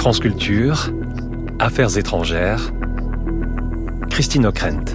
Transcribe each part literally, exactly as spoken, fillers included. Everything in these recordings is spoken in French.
France Culture, Affaires étrangères, Christine Ockrent.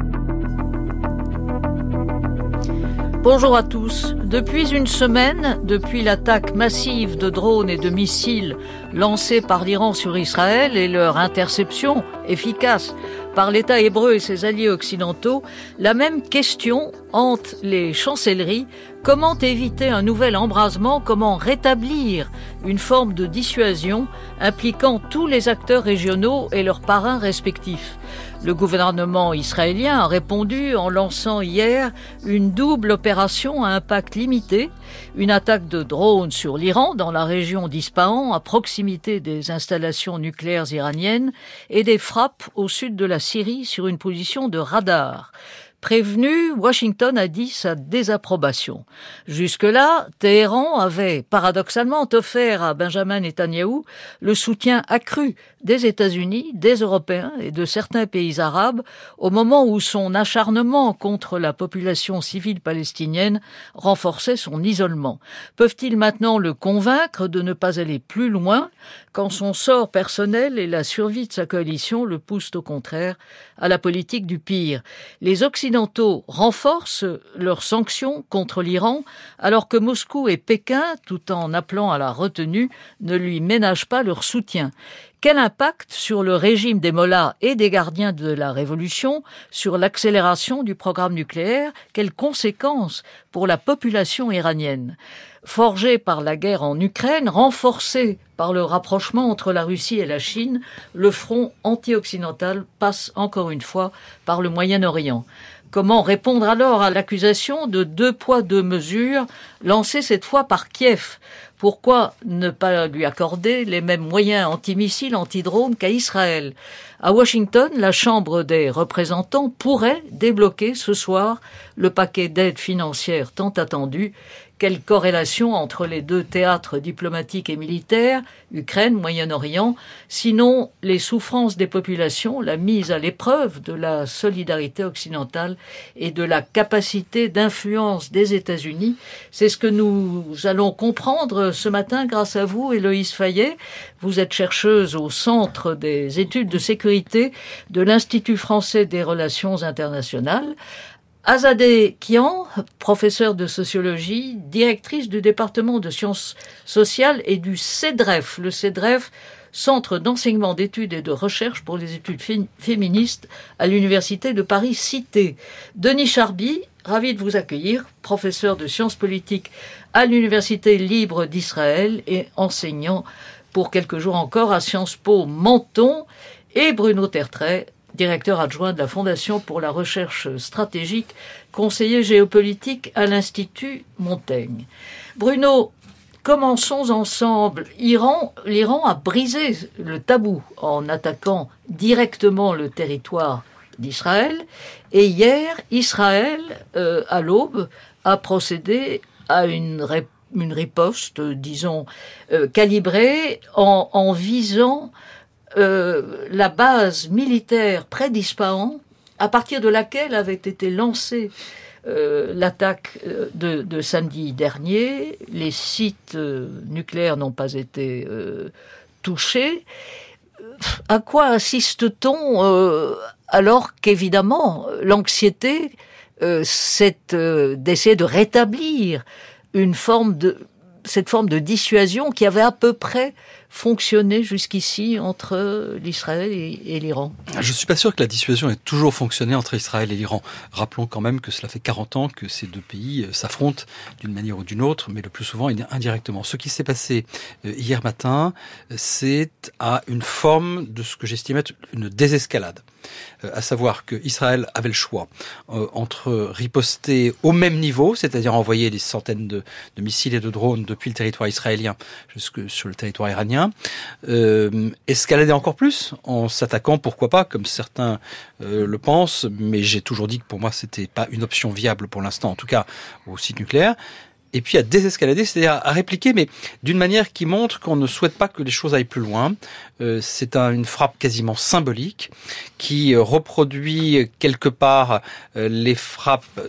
Bonjour à tous. Depuis une semaine, depuis l'attaque massive de drones et de missiles lancés par l'Iran sur Israël et leur interception efficace par l'État hébreu et ses alliés occidentaux, la même question hante les chancelleries. Comment éviter un nouvel embrasement? Comment rétablir une forme de dissuasion impliquant tous les acteurs régionaux et leurs parrains respectifs? Le gouvernement israélien a répondu en lançant hier une double opération à impact limité, une attaque de drones sur l'Iran dans la région d'Ispahan à proximité des installations nucléaires iraniennes et des frappes au sud de la Syrie sur une position de radar. Prévenu, Washington a dit sa désapprobation. Jusque-là, Téhéran avait paradoxalement offert à Benjamin Netanyahou le soutien accru des États-Unis, des Européens et de certains pays arabes au moment où son acharnement contre la population civile palestinienne renforçait son isolement. Peuvent-ils maintenant le convaincre de ne pas aller plus loin quand son sort personnel et la survie de sa coalition le poussent au contraire à la politique du pire? Les Occidentaux renforcent leurs sanctions contre l'Iran alors que Moscou et Pékin, tout en appelant à la retenue, ne lui ménagent pas leur soutien. Quel impact sur le régime des mollahs et des gardiens de la révolution, sur l'accélération du programme nucléaire? Quelles conséquences pour la population iranienne? Forgé par la guerre en Ukraine, renforcé par le rapprochement entre la Russie et la Chine, le front anti-occidental passe encore une fois par le Moyen-Orient. Comment répondre alors à l'accusation de deux poids deux mesures lancée cette fois par Kiev? Pourquoi ne pas lui accorder les mêmes moyens antimissiles, antidrones qu'à Israël? À Washington, la Chambre des représentants pourrait débloquer ce soir le paquet d'aide financière tant attendu. Quelle corrélation entre les deux théâtres diplomatiques et militaires, Ukraine, Moyen-Orient, sinon les souffrances des populations, la mise à l'épreuve de la solidarité occidentale et de la capacité d'influence des États-Unis? C'est ce que nous allons comprendre ce matin grâce à vous, Héloïse Fayet. Vous êtes chercheuse au Centre des études de sécurité de l'Institut français des relations internationales. Azadeh Kian, professeure de sociologie, directrice du département de sciences sociales et du CEDREF, le CEDREF, Centre d'enseignement d'études et de recherche pour les études féministes à l'Université de Paris-Cité. Denis Charby, ravi de vous accueillir, professeur de sciences politiques à l'Université libre d'Israël et enseignant pour quelques jours encore à Sciences Po Menton, et Bruno Tertrais, directeur adjoint de la Fondation pour la recherche stratégique, conseiller géopolitique à l'Institut Montaigne. Bruno, commençons ensemble. Iran, l'Iran a brisé le tabou en attaquant directement le territoire d'Israël. Et hier, Israël, euh, à l'aube, a procédé à une, ré, une riposte, disons, euh, calibrée en, en visant Euh, la base militaire près d'Ispahan, à partir de laquelle avait été lancée euh, l'attaque de, de samedi dernier. Les sites euh, nucléaires n'ont pas été euh, touchés. À quoi assiste-t-on euh, alors qu'évidemment l'anxiété, euh, c'est euh, d'essayer de rétablir une forme de cette forme de dissuasion qui avait à peu près fonctionné jusqu'ici entre l'Israël et, et l'Iran? Je ne suis pas sûr que la dissuasion ait toujours fonctionné entre Israël et l'Iran. Rappelons quand même que cela fait quarante ans que ces deux pays s'affrontent d'une manière ou d'une autre, mais le plus souvent indirectement. Ce qui s'est passé hier matin, c'est à une forme de ce que j'estime être une désescalade. Euh, à savoir que Israël avait le choix euh, entre riposter au même niveau, c'est-à-dire envoyer des centaines de, de missiles et de drones depuis le territoire israélien jusque sur le territoire iranien, euh, escalader encore plus en s'attaquant, pourquoi pas, comme certains euh, le pensent, mais j'ai toujours dit que pour moi c'était pas une option viable pour l'instant, en tout cas au site nucléaire. Et puis à désescalader, c'est-à-dire à répliquer, mais d'une manière qui montre qu'on ne souhaite pas que les choses aillent plus loin. Euh, c'est un, une frappe quasiment symbolique qui euh, reproduit quelque part euh, les frappes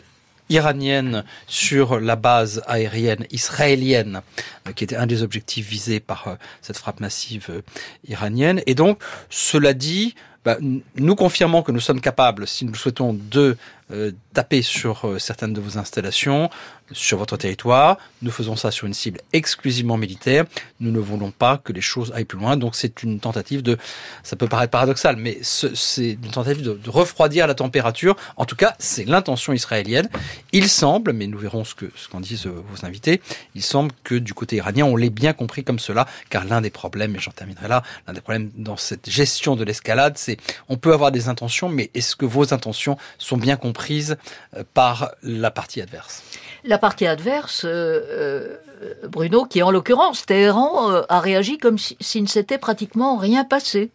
iranienne sur la base aérienne israélienne, euh, qui était un des objectifs visés par euh, cette frappe massive euh, iranienne. Et donc, cela dit, bah, nous confirmons que nous sommes capables, si nous souhaitons, de euh, taper sur euh, certaines de vos installations, sur votre territoire. Nous faisons ça sur une cible exclusivement militaire. Nous ne voulons pas que les choses aillent plus loin. Donc c'est une tentative de, ça peut paraître paradoxal, mais ce, c'est une tentative de, de refroidir la température. En tout cas, c'est l'intention israélienne. Il semble, mais nous verrons ce que ce qu'en disent euh, vos invités, il semble que du côté iranien, on l'ait bien compris comme cela, car l'un des problèmes, et j'en terminerai là, l'un des problèmes dans cette gestion de l'escalade, c'est on peut avoir des intentions, mais est-ce que vos intentions sont bien comprises euh, par la partie adverse ? La partie adverse, euh, euh, Bruno, qui en l'occurrence, Téhéran, euh, a réagi comme si, s'il ne s'était pratiquement rien passé.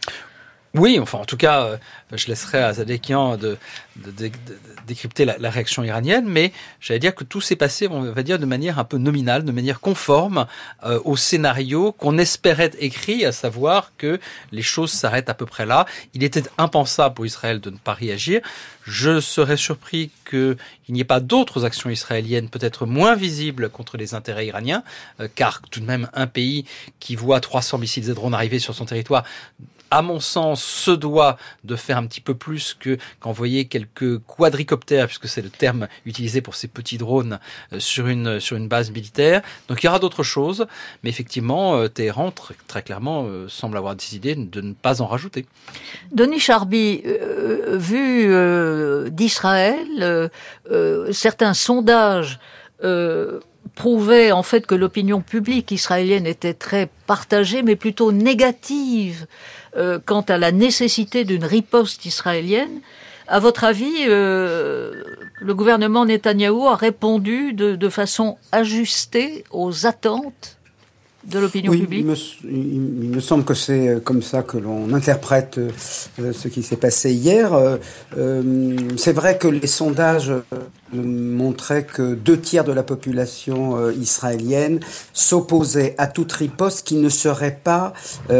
Oui, enfin, en tout cas, euh, je laisserai à Zadekian de, de, de, de décrypter la, la réaction iranienne, mais j'allais dire que tout s'est passé, on va dire, de manière un peu nominale, de manière conforme euh, au scénario qu'on espérait écrit, à savoir que les choses s'arrêtent à peu près là. Il était impensable pour Israël de ne pas réagir. Je serais surpris qu'il n'y ait pas d'autres actions israéliennes peut-être moins visibles contre les intérêts iraniens, euh, car tout de même un pays qui voit trois cents missiles et drones arriver sur son territoire, à mon sens, se doit de faire un petit peu plus que qu'envoyer quelques quadricoptères, puisque c'est le terme utilisé pour ces petits drones, euh, sur une sur une base militaire. Donc il y aura d'autres choses, mais effectivement, euh, Téhéran, très, très clairement, euh, semble avoir décidé de ne pas en rajouter. Denis Charby, euh, vu euh, d'Israël, euh, euh, certains sondages euh, prouvaient en fait que l'opinion publique israélienne était très partagée, mais plutôt négative euh, quant à la nécessité d'une riposte israélienne. À votre avis, euh, le gouvernement Netanyahou a répondu de, de façon ajustée aux attentes de l'opinion oui, publique? Il me, il, il me semble que c'est comme ça que l'on interprète euh, ce qui s'est passé hier. Euh, euh, c'est vrai que les sondages euh, montraient que deux tiers de la population euh, israélienne s'opposaient à toute riposte qui ne serait pas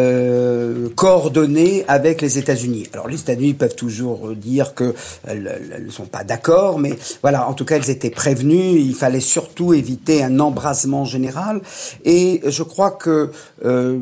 euh, coordonnée avec les États-Unis. Alors les États-Unis peuvent toujours dire que elles ne sont pas d'accord, mais voilà, en tout cas, elles étaient prévenues. Il fallait surtout éviter un embrasement général. Et je crois Je crois que euh,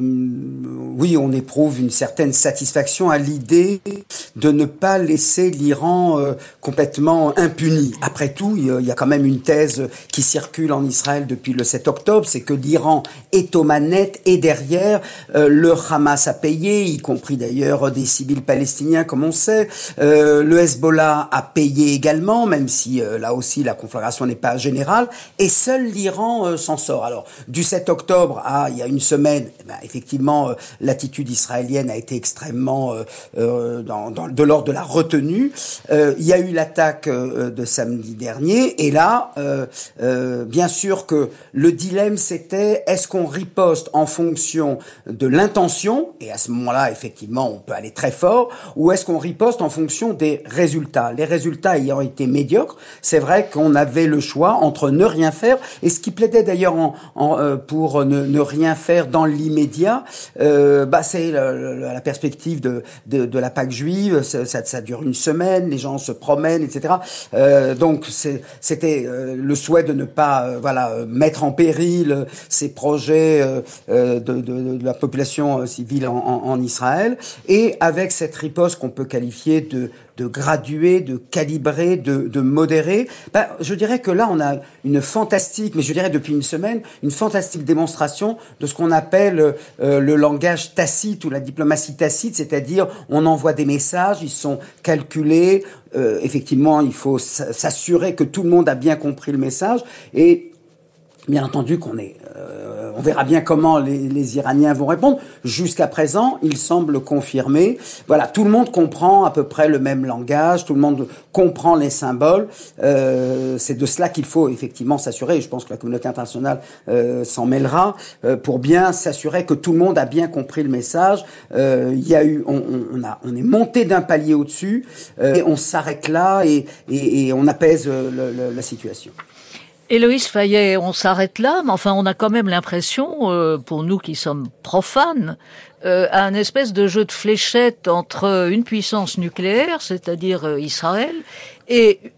oui, on éprouve une certaine satisfaction à l'idée de ne pas laisser l'Iran euh, complètement impuni. Après tout, il y a quand même une thèse qui circule en Israël depuis le sept octobre, c'est que l'Iran est aux manettes et derrière, euh, le Hamas a payé, y compris d'ailleurs des civils palestiniens, comme on sait. Euh, le Hezbollah a payé également, même si euh, là aussi la conflagration n'est pas générale, et seul l'Iran euh, s'en sort. Alors, du sept octobre à il y a une semaine, eh ben, effectivement, euh, l'attitude israélienne a été extrêmement euh, euh, dans, dans, de l'ordre de la retenue. Euh, il y a eu l'attaque euh, de samedi dernier, et là, euh, euh, bien sûr que le dilemme c'était est-ce qu'on riposte en fonction de l'intention, et à ce moment-là, effectivement, on peut aller très fort, ou est-ce qu'on riposte en fonction des résultats. Les résultats ayant été médiocres, c'est vrai qu'on avait le choix entre ne rien faire, et ce qui plaidait d'ailleurs en, en, euh, pour ne, ne rien faire dans l'immédiat, euh, bah c'est la, la, la perspective de, de, de la Pâque juive, ça, ça, ça dure une semaine, les gens se promènent, et cetera. Euh, donc c'est, c'était euh, le souhait de ne pas euh, voilà mettre en péril euh, ces projets euh, euh, de, de, de la population civile en, en, en Israël, et avec cette riposte qu'on peut qualifier de de graduer, de calibrer, de, de modérer. Ben, je dirais que là, on a une fantastique, mais je dirais depuis une semaine, une fantastique démonstration de ce qu'on appelle euh, le langage tacite ou la diplomatie tacite, c'est-à-dire on envoie des messages, ils sont calculés, euh, effectivement, il faut s'assurer que tout le monde a bien compris le message, et bien entendu qu'on est... Euh, on verra bien comment les, les Iraniens vont répondre. Jusqu'à présent, il semble confirmer. Voilà, tout le monde comprend à peu près le même langage, tout le monde comprend les symboles. Euh, c'est de cela qu'il faut effectivement s'assurer, et je pense que la communauté internationale euh, s'en mêlera, euh, pour bien s'assurer que tout le monde a bien compris le message. Euh, il y a eu, on, on, a, on est monté d'un palier au-dessus, euh, et on s'arrête là et, et, et on apaise le, le, la situation. Héloïse Fayet, on s'arrête là, mais enfin on a quand même l'impression, euh, pour nous qui sommes profanes, euh, à un espèce de jeu de fléchettes entre une puissance nucléaire, c'est-à-dire euh, Israël, et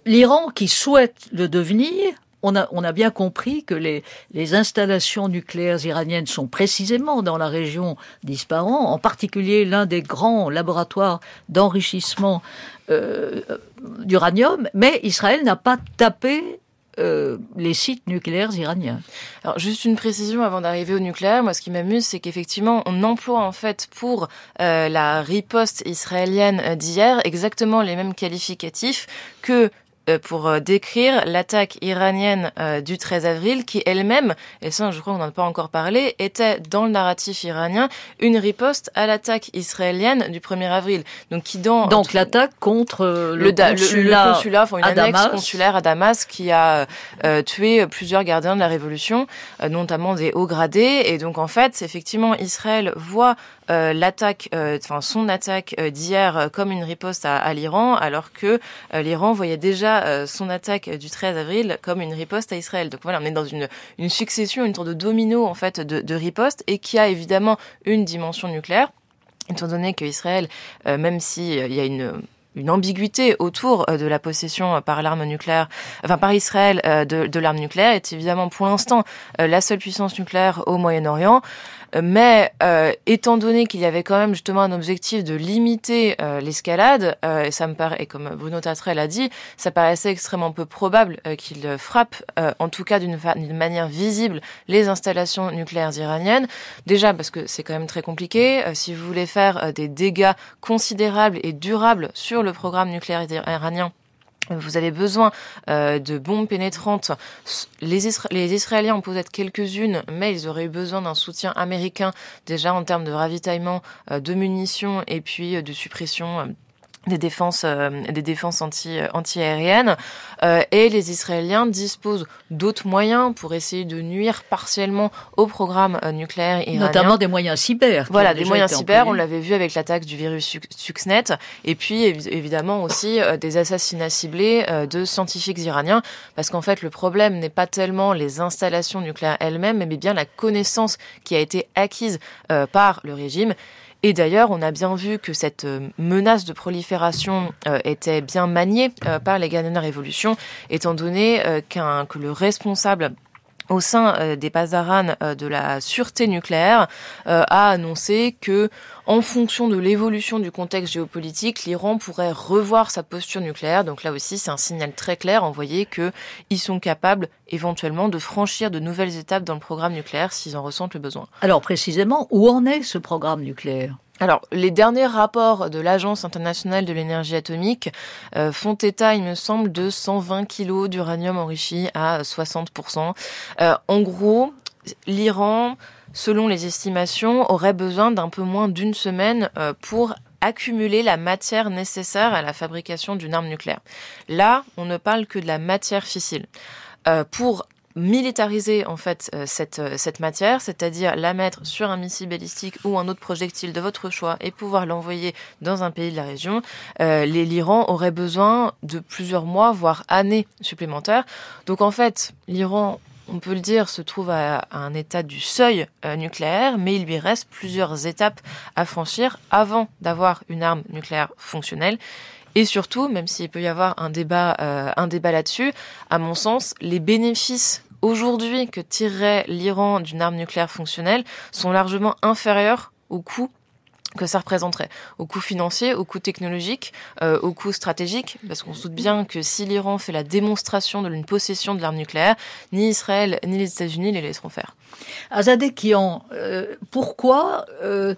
l'Iran qui souhaite le devenir, on a, on a bien compris que les, les installations nucléaires iraniennes sont précisément dans la région d'Ispahan, en particulier l'un des grands laboratoires d'enrichissement euh, d'uranium, mais Israël n'a pas tapé Euh, les sites nucléaires iraniens. Alors juste une précision avant d'arriver au nucléaire, moi ce qui m'amuse c'est qu'effectivement on emploie en fait pour euh, la riposte israélienne d'hier exactement les mêmes qualificatifs que pour décrire l'attaque iranienne euh, du treize avril qui elle-même, et ça je crois qu'on n'en a pas encore parlé, était dans le narratif iranien une riposte à l'attaque israélienne du premier avril. Donc qui dans Donc l'attaque contre le, le, da, consulat, le, le consulat, enfin une annexe Damas. consulaire à Damas qui a euh, tué plusieurs gardiens de la révolution, euh, notamment des hauts gradés. Et donc en fait, effectivement, Israël voit Euh, l'attaque, euh, enfin son attaque euh, d'hier euh, comme une riposte à, à l'Iran, alors que euh, l'Iran voyait déjà euh, son attaque du treize avril comme une riposte à Israël. Donc voilà, on est dans une, une succession, une sorte de domino en fait de, de riposte et qui a évidemment une dimension nucléaire, étant donné que Israël, euh, même si euh, il y a une une ambiguïté autour de la possession par l'arme nucléaire, enfin par Israël euh, de, de l'arme nucléaire, est évidemment pour l'instant euh, la seule puissance nucléaire au Moyen-Orient. Mais euh, étant donné qu'il y avait quand même justement un objectif de limiter euh, l'escalade, euh, et ça me paraît, et comme Bruno Tatrel a dit, ça paraissait extrêmement peu probable euh, qu'il frappe, euh, en tout cas d'une, fa- d'une manière visible, les installations nucléaires iraniennes. Déjà parce que c'est quand même très compliqué. Euh, si vous voulez faire euh, des dégâts considérables et durables sur le programme nucléaire iranien, vous avez besoin euh, de bombes pénétrantes. Les, Isra- les Israéliens en possèdent quelques-unes, mais ils auraient eu besoin d'un soutien américain, déjà en termes de ravitaillement, euh, de munitions et puis euh, de suppression euh, des défenses, euh, des défenses anti, anti-aériennes. Euh, et les Israéliens disposent d'autres moyens pour essayer de nuire partiellement au programme euh, nucléaire iranien. Notamment des moyens cyber. Voilà, des moyens cyber, on l'avait vu avec l'attaque du virus Stuxnet, et puis évidemment aussi euh, des assassinats ciblés euh, de scientifiques iraniens, parce qu'en fait le problème n'est pas tellement les installations nucléaires elles-mêmes, mais bien la connaissance qui a été acquise euh, par le régime. Et d'ailleurs, on a bien vu que cette menace de prolifération euh, était bien maniée euh, par les gardiens de la Révolution, étant donné euh, qu'un, que le responsable au sein euh, des Pasdaran euh, de la sûreté nucléaire euh, a annoncé que, en fonction de l'évolution du contexte géopolitique, l'Iran pourrait revoir sa posture nucléaire. Donc là aussi, c'est un signal très clair envoyé qu'ils sont capables éventuellement de franchir de nouvelles étapes dans le programme nucléaire s'ils en ressentent le besoin. Alors précisément, où en est ce programme nucléaire ? Alors, les derniers rapports de l'Agence internationale de l'énergie atomique euh, font état, il me semble, de cent vingt kilos d'uranium enrichi à soixante pour cent. Euh, en gros, l'Iran, selon les estimations, aurait besoin d'un peu moins d'une semaine euh, pour accumuler la matière nécessaire à la fabrication d'une arme nucléaire. Là, on ne parle que de la matière fissile. Euh, pour militariser en fait euh, cette euh, cette matière, c'est-à-dire la mettre sur un missile balistique ou un autre projectile de votre choix et pouvoir l'envoyer dans un pays de la région, euh, les, l'Iran aurait besoin de plusieurs mois, voire années supplémentaires. Donc en fait, l'Iran, on peut le dire, se trouve à, à un état du seuil euh, nucléaire, mais il lui reste plusieurs étapes à franchir avant d'avoir une arme nucléaire fonctionnelle. Et surtout, même s'il peut y avoir un débat, euh, un débat là-dessus, à mon sens, les bénéfices aujourd'hui que tirerait l'Iran d'une arme nucléaire fonctionnelle sont largement inférieurs au coût que ça représenterait, au coût financier, au coût technologique, euh, au coût stratégique, parce qu'on se doute bien que si l'Iran fait la démonstration de une possession de l'arme nucléaire, ni Israël ni les États-Unis les laisseront faire. Azadeh Kian, euh, pourquoi euh,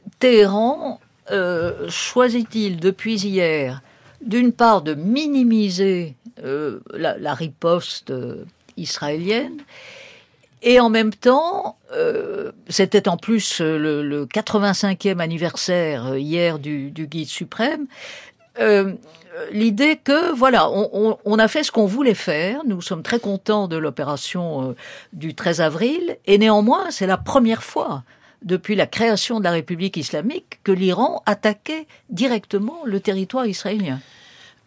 Téhéran euh, choisit-il depuis hier, d'une part, de minimiser euh, la, la riposte euh, israélienne, et en même temps, euh, c'était en plus le, le quatre-vingt-cinquième anniversaire hier du, du guide suprême, euh, l'idée que, voilà, on, on, on a fait ce qu'on voulait faire, nous sommes très contents de l'opération euh, du treize avril, et néanmoins, c'est la première fois depuis la création de la République islamique que l'Iran attaquait directement le territoire israélien.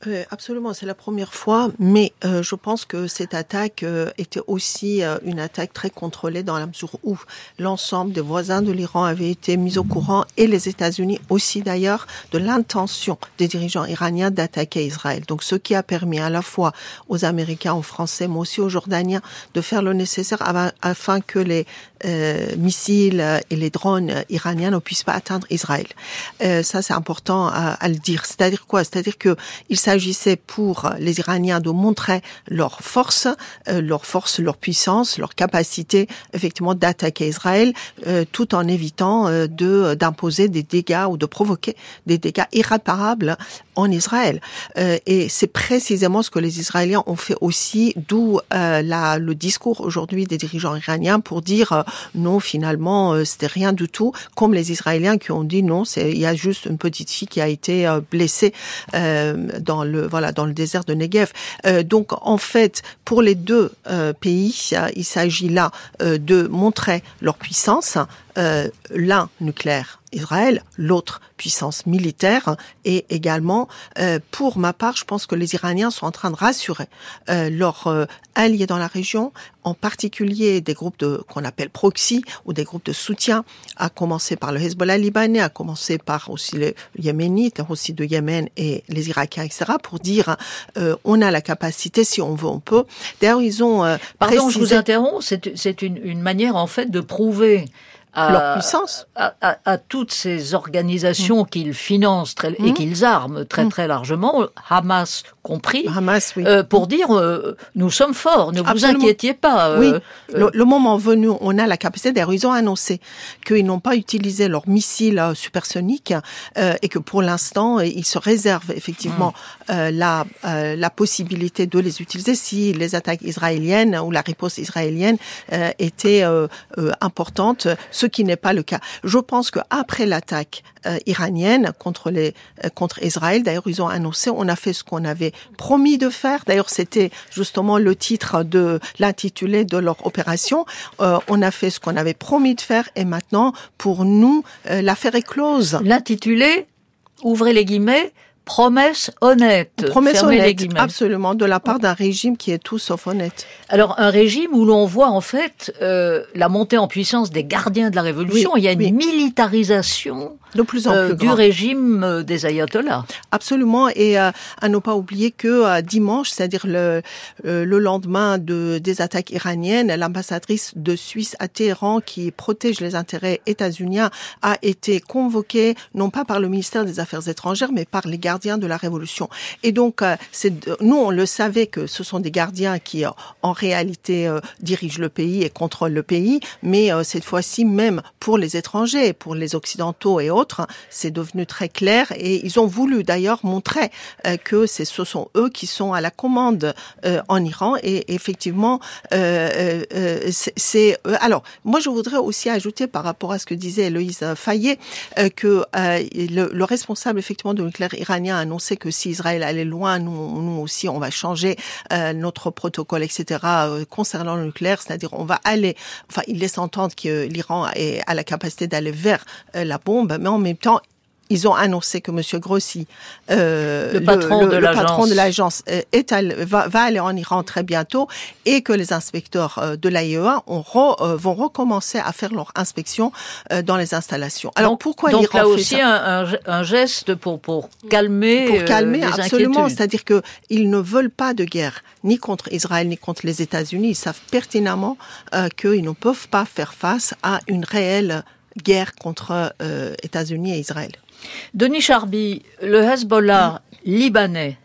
Euh, absolument, c'est la première fois, mais euh, je pense que cette attaque euh, était aussi euh, une attaque très contrôlée dans la mesure où l'ensemble des voisins de l'Iran avaient été mis au courant, et les États-Unis aussi d'ailleurs, de l'intention des dirigeants iraniens d'attaquer Israël. Donc ce qui a permis à la fois aux Américains, aux Français, mais aussi aux Jordaniens de faire le nécessaire afin que les euh, missiles et les drones iraniens ne puissent pas atteindre Israël. Euh, ça, c'est important à, à le dire. C'est-à-dire quoi ? C'est-à-dire que il s'agissait pour les Iraniens de montrer leur force, euh, leur force, leur puissance, leur capacité, effectivement, d'attaquer Israël, euh, tout en évitant euh, de d'imposer des dégâts ou de provoquer des dégâts irréparables en Israël. Euh, et c'est précisément ce que les Israéliens ont fait aussi, d'où euh, la, le discours aujourd'hui des dirigeants iraniens pour dire euh, non, finalement, euh, c'était rien du tout, comme les Israéliens qui ont dit non, c'est, il y a juste une petite fille qui a été euh, blessée euh, dans le voilà dans le désert de Negev. Euh, donc en fait, pour les deux euh, pays, il s'agit là euh, de montrer leur puissance. Euh, l'un nucléaire, Israël, l'autre puissance militaire, et également, euh, pour ma part, je pense que les Iraniens sont en train de rassurer euh, leurs euh, alliés dans la région, en particulier des groupes de qu'on appelle proxy ou des groupes de soutien, à commencer par le Hezbollah libanais, à commencer par aussi les Yéménites, aussi de Yémen et les Irakiens, et cetera, pour dire euh, on a la capacité, si on veut, on peut. D'ailleurs, ils ont euh, Pardon, précisé... je vous interromps. C'est, c'est une, une manière en fait de prouver à, leur puissance. À, à, à toutes ces organisations mmh. qu'ils financent très, mmh. et qu'ils arment très très largement, Hamas compris, Hamas, oui. euh, pour dire euh, nous sommes forts, ne Absolument. vous inquiétez pas. Euh, oui, euh, le, le moment venu, on a la capacité. D'ailleurs, ils ont annoncé qu'ils n'ont pas utilisé leurs missiles euh, supersoniques euh, et que pour l'instant, ils se réservent effectivement mmh. euh, la euh, la possibilité de les utiliser si les attaques israéliennes ou la riposte israélienne euh, était euh, euh, importante. Ce qui n'est pas le cas. Je pense qu'après l'attaque euh, iranienne contre les euh, contre Israël, d'ailleurs ils ont annoncé, on a fait ce qu'on avait promis de faire. D'ailleurs c'était justement le titre de l'intitulé de leur opération. Euh, on a fait ce qu'on avait promis de faire, et maintenant pour nous euh, l'affaire est close. L'intitulé, ouvrez les guillemets, promesse honnête. Promesse honnête, absolument, de la part d'un régime qui est tout sauf honnête. Alors, un régime où l'on voit en fait euh, la montée en puissance des gardiens de la Révolution. Oui, il y a une oui. militarisation de plus en plus euh, du régime euh, des ayatollahs. Absolument, et euh, à ne pas oublier que euh, dimanche, c'est-à-dire le, euh, le lendemain de, des attaques iraniennes, l'ambassadrice de Suisse à Téhéran, qui protège les intérêts états-uniens, a été convoquée, non pas par le ministère des Affaires étrangères, mais par les gardiens de la Révolution. Et donc, euh, c'est, nous, on le savait que ce sont des gardiens qui, euh, en réalité, euh, dirigent le pays et contrôlent le pays, mais euh, cette fois-ci, même pour les étrangers, pour les Occidentaux et autres, c'est devenu très clair, et ils ont voulu d'ailleurs montrer euh, que c'est, ce sont eux qui sont à la commande euh, en Iran, et effectivement, euh, euh, c'est, c'est euh, alors, moi je voudrais aussi ajouter par rapport à ce que disait Héloïse Fayet, euh, que euh, le, le responsable effectivement de nucléaire iranien a annoncé que si Israël allait loin, nous, nous aussi on va changer euh, notre protocole, et cetera euh, concernant le nucléaire, c'est-à-dire on va aller, enfin il laisse entendre que l'Iran est, a la capacité d'aller vers euh, la bombe, mais en même temps, ils ont annoncé que Monsieur Grossi, euh, le patron, le, de, le, l'agence. le patron de l'agence, est à, va, va aller en Iran très bientôt, et que les inspecteurs de l'A I E A ont re, euh, vont recommencer à faire leur inspection euh, dans les installations. Alors donc, pourquoi donc l'Iran là fait aussi ça un, un, un geste pour pour calmer pour calmer euh, les absolument, inquiétudes. C'est-à-dire que ils ne veulent pas de guerre ni contre Israël ni contre les États-Unis. Ils savent pertinemment euh, qu'ils ne peuvent pas faire face à une réelle guerre contre euh, États-Unis et Israël. Denis Charby, le Hezbollah mmh. libanais,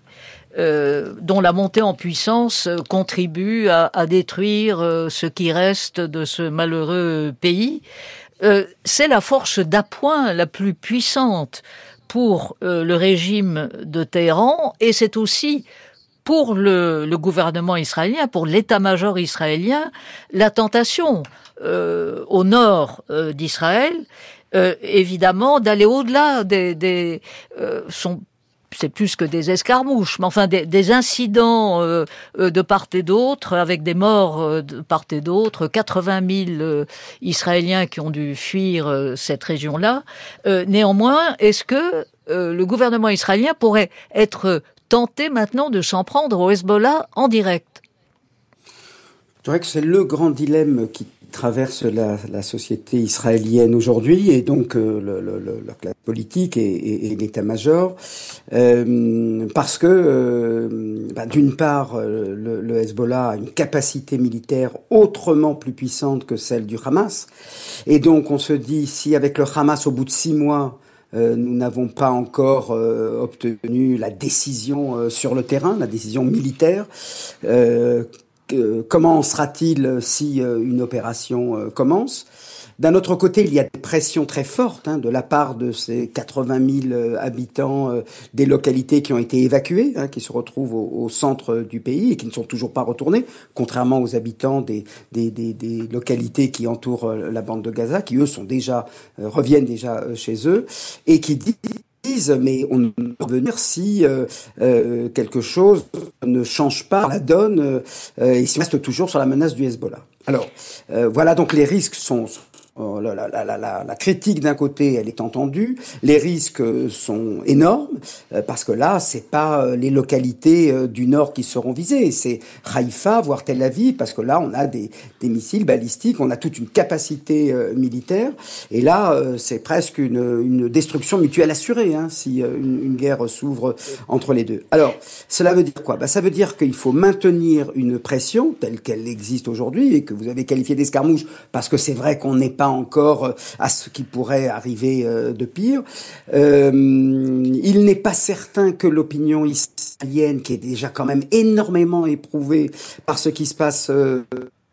euh, dont la montée en puissance contribue à, à détruire euh, ce qui reste de ce malheureux pays, euh, c'est la force d'appoint la plus puissante pour euh, le régime de Téhéran, et c'est aussi pour le, le gouvernement israélien, pour l'état-major israélien, la tentation euh, au nord euh, d'Israël, Euh, évidemment, d'aller au-delà des, des euh, sont, c'est plus que des escarmouches, mais enfin des, des incidents euh, euh, de part et d'autre, avec des morts euh, de part et d'autre, quatre-vingt mille euh, Israéliens qui ont dû fuir euh, cette région-là. Euh, néanmoins, est-ce que euh, le gouvernement israélien pourrait être tenter maintenant de s'en prendre au Hezbollah en direct. Je dirais que c'est le grand dilemme qui traverse la, la société israélienne aujourd'hui, et donc euh, le, le, le, la classe politique et, et, et l'état-major, euh, parce que euh, bah, d'une part euh, le, le Hezbollah a une capacité militaire autrement plus puissante que celle du Hamas, et donc on se dit, si avec le Hamas au bout de six mois Euh, nous n'avons pas encore euh, obtenu la décision euh, sur le terrain, la décision militaire, euh, que, comment sera-t-il si euh, une opération euh, commence? D'un autre côté, il y a des pressions très fortes hein, de la part de ces quatre-vingt mille euh, habitants euh, des localités qui ont été évacuées, hein, qui se retrouvent au, au centre du pays et qui ne sont toujours pas retournés, contrairement aux habitants des, des, des, des localités qui entourent euh, la bande de Gaza, qui eux sont déjà euh, reviennent déjà euh, chez eux et qui disent mais on ne peut pas revenir si euh, euh, quelque chose ne change pas la donne euh, et si on reste toujours sur la menace du Hezbollah. Alors euh, voilà, donc les risques sont La, la, la, la, la critique d'un côté, elle est entendue. Les risques sont énormes euh, parce que là, c'est pas les localités euh, du nord qui seront visées, c'est Haïfa, voire Tel Aviv, parce que là, on a des, des missiles balistiques, on a toute une capacité euh, militaire, et là, euh, c'est presque une, une destruction mutuelle assurée, hein, si euh, une, une guerre s'ouvre entre les deux. Alors, cela veut dire quoi? Bah, ça veut dire qu'il faut maintenir une pression telle qu'elle existe aujourd'hui et que vous avez qualifié d'escarmouche, parce que c'est vrai qu'on n'est pas encore à ce qui pourrait arriver de pire. Euh, il n'est pas certain que l'opinion israélienne, qui est déjà quand même énormément éprouvée par ce qui se passe euh,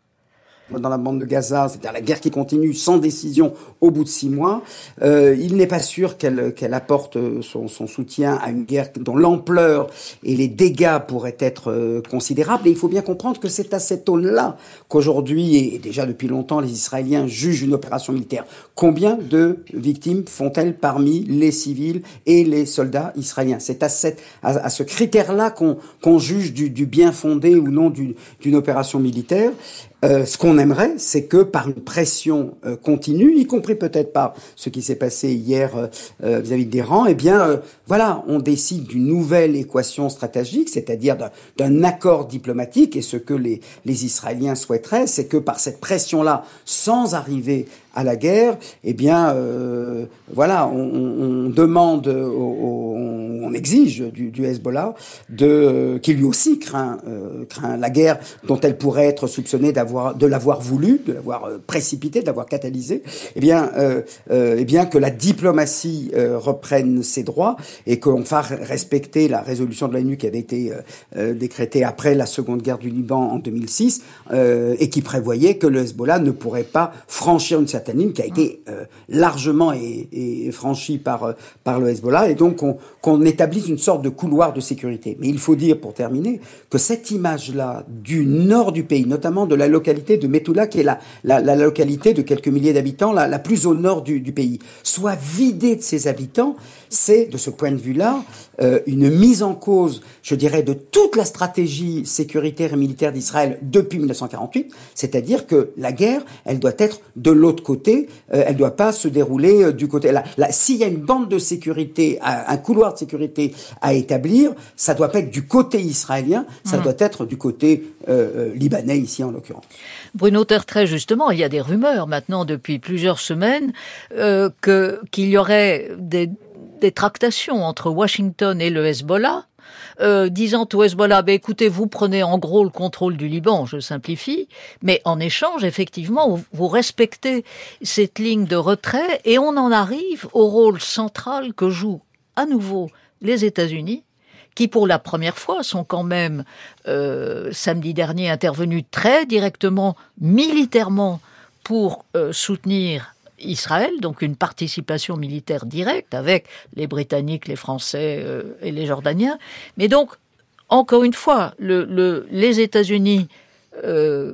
dans la bande de Gaza, c'est-à-dire la guerre qui continue sans décision au bout de six mois, euh, il n'est pas sûr qu'elle, qu'elle apporte son, son soutien à une guerre dont l'ampleur et les dégâts pourraient être euh, considérables. Et il faut bien comprendre que c'est à cette aune-là qu'aujourd'hui, et déjà depuis longtemps, les Israéliens jugent une opération militaire. Combien de victimes font-elles parmi les civils et les soldats israéliens? C'est à, cette, à, à ce critère-là qu'on, qu'on juge du, du bien fondé ou non d'une, d'une opération militaire. Euh, ce qu'on aimerait, c'est que par une pression euh, continue, y compris peut-être par ce qui s'est passé hier euh, vis-à-vis d'Iran, eh bien, euh, voilà, on décide d'une nouvelle équation stratégique, c'est-à-dire d'un, d'un accord diplomatique. Et ce que les, les Israéliens souhaiteraient, c'est que par cette pression-là, sans arriver à la guerre, eh bien, euh, voilà, on, on demande, au, au, on exige du, du Hezbollah de, euh, qui lui aussi craint, euh, craint la guerre, dont elle pourrait être soupçonnée d'avoir, de l'avoir voulu, de l'avoir euh, précipité, de l'avoir catalysé. Eh bien, euh, euh, eh bien que la diplomatie euh, reprenne ses droits et qu'on fasse respecter la résolution de l'ONU qui avait été euh, euh, décrétée après la Seconde Guerre du Liban en deux mille six euh, et qui prévoyait que le Hezbollah ne pourrait pas franchir une certaine ligne qui a été euh, largement et, et franchie par euh, par le Hezbollah, et donc qu'on, qu'on établisse une sorte de couloir de sécurité. Mais il faut dire, pour terminer, que cette image-là du nord du pays, notamment de la localité de Metula, qui est la, la, la localité de quelques milliers d'habitants, la, la plus au nord du, du pays, soit vidée de ses habitants, c'est, de ce point de vue-là, euh, une mise en cause, je dirais, de toute la stratégie sécuritaire et militaire d'Israël depuis dix-neuf cent quarante-huit, c'est-à-dire que la guerre, elle doit être de l'autre côté, euh, elle ne doit pas se dérouler euh, du côté... Là, là, s'il y a une bande de sécurité, un couloir de sécurité à établir, ça doit pas être du côté israélien, ça mmh. doit être du côté euh, libanais, ici en l'occurrence. Bruno Tertrais, justement, il y a des rumeurs maintenant depuis plusieurs semaines euh, que, qu'il y aurait des... des tractations entre Washington et le Hezbollah, euh, disant au Hezbollah, bah, écoutez, vous prenez en gros le contrôle du Liban, je simplifie, mais en échange, effectivement, vous, vous respectez cette ligne de retrait, et on en arrive au rôle central que jouent à nouveau les États-Unis, qui pour la première fois sont quand même, euh, samedi dernier, intervenus très directement, militairement, pour euh, soutenir Israël, donc une participation militaire directe avec les Britanniques, les Français euh, et les Jordaniens. Mais donc, encore une fois, le, le, les États-Unis, euh,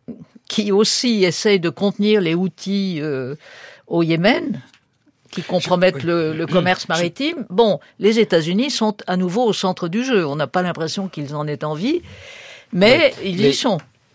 qui aussi essayent de contenir les Houthis euh, au Yémen, qui compromettent le, le commerce maritime, bon, les États-Unis sont à nouveau au centre du jeu. On n'a pas l'impression qu'ils en aient envie, mais oui, ils y mais... sont.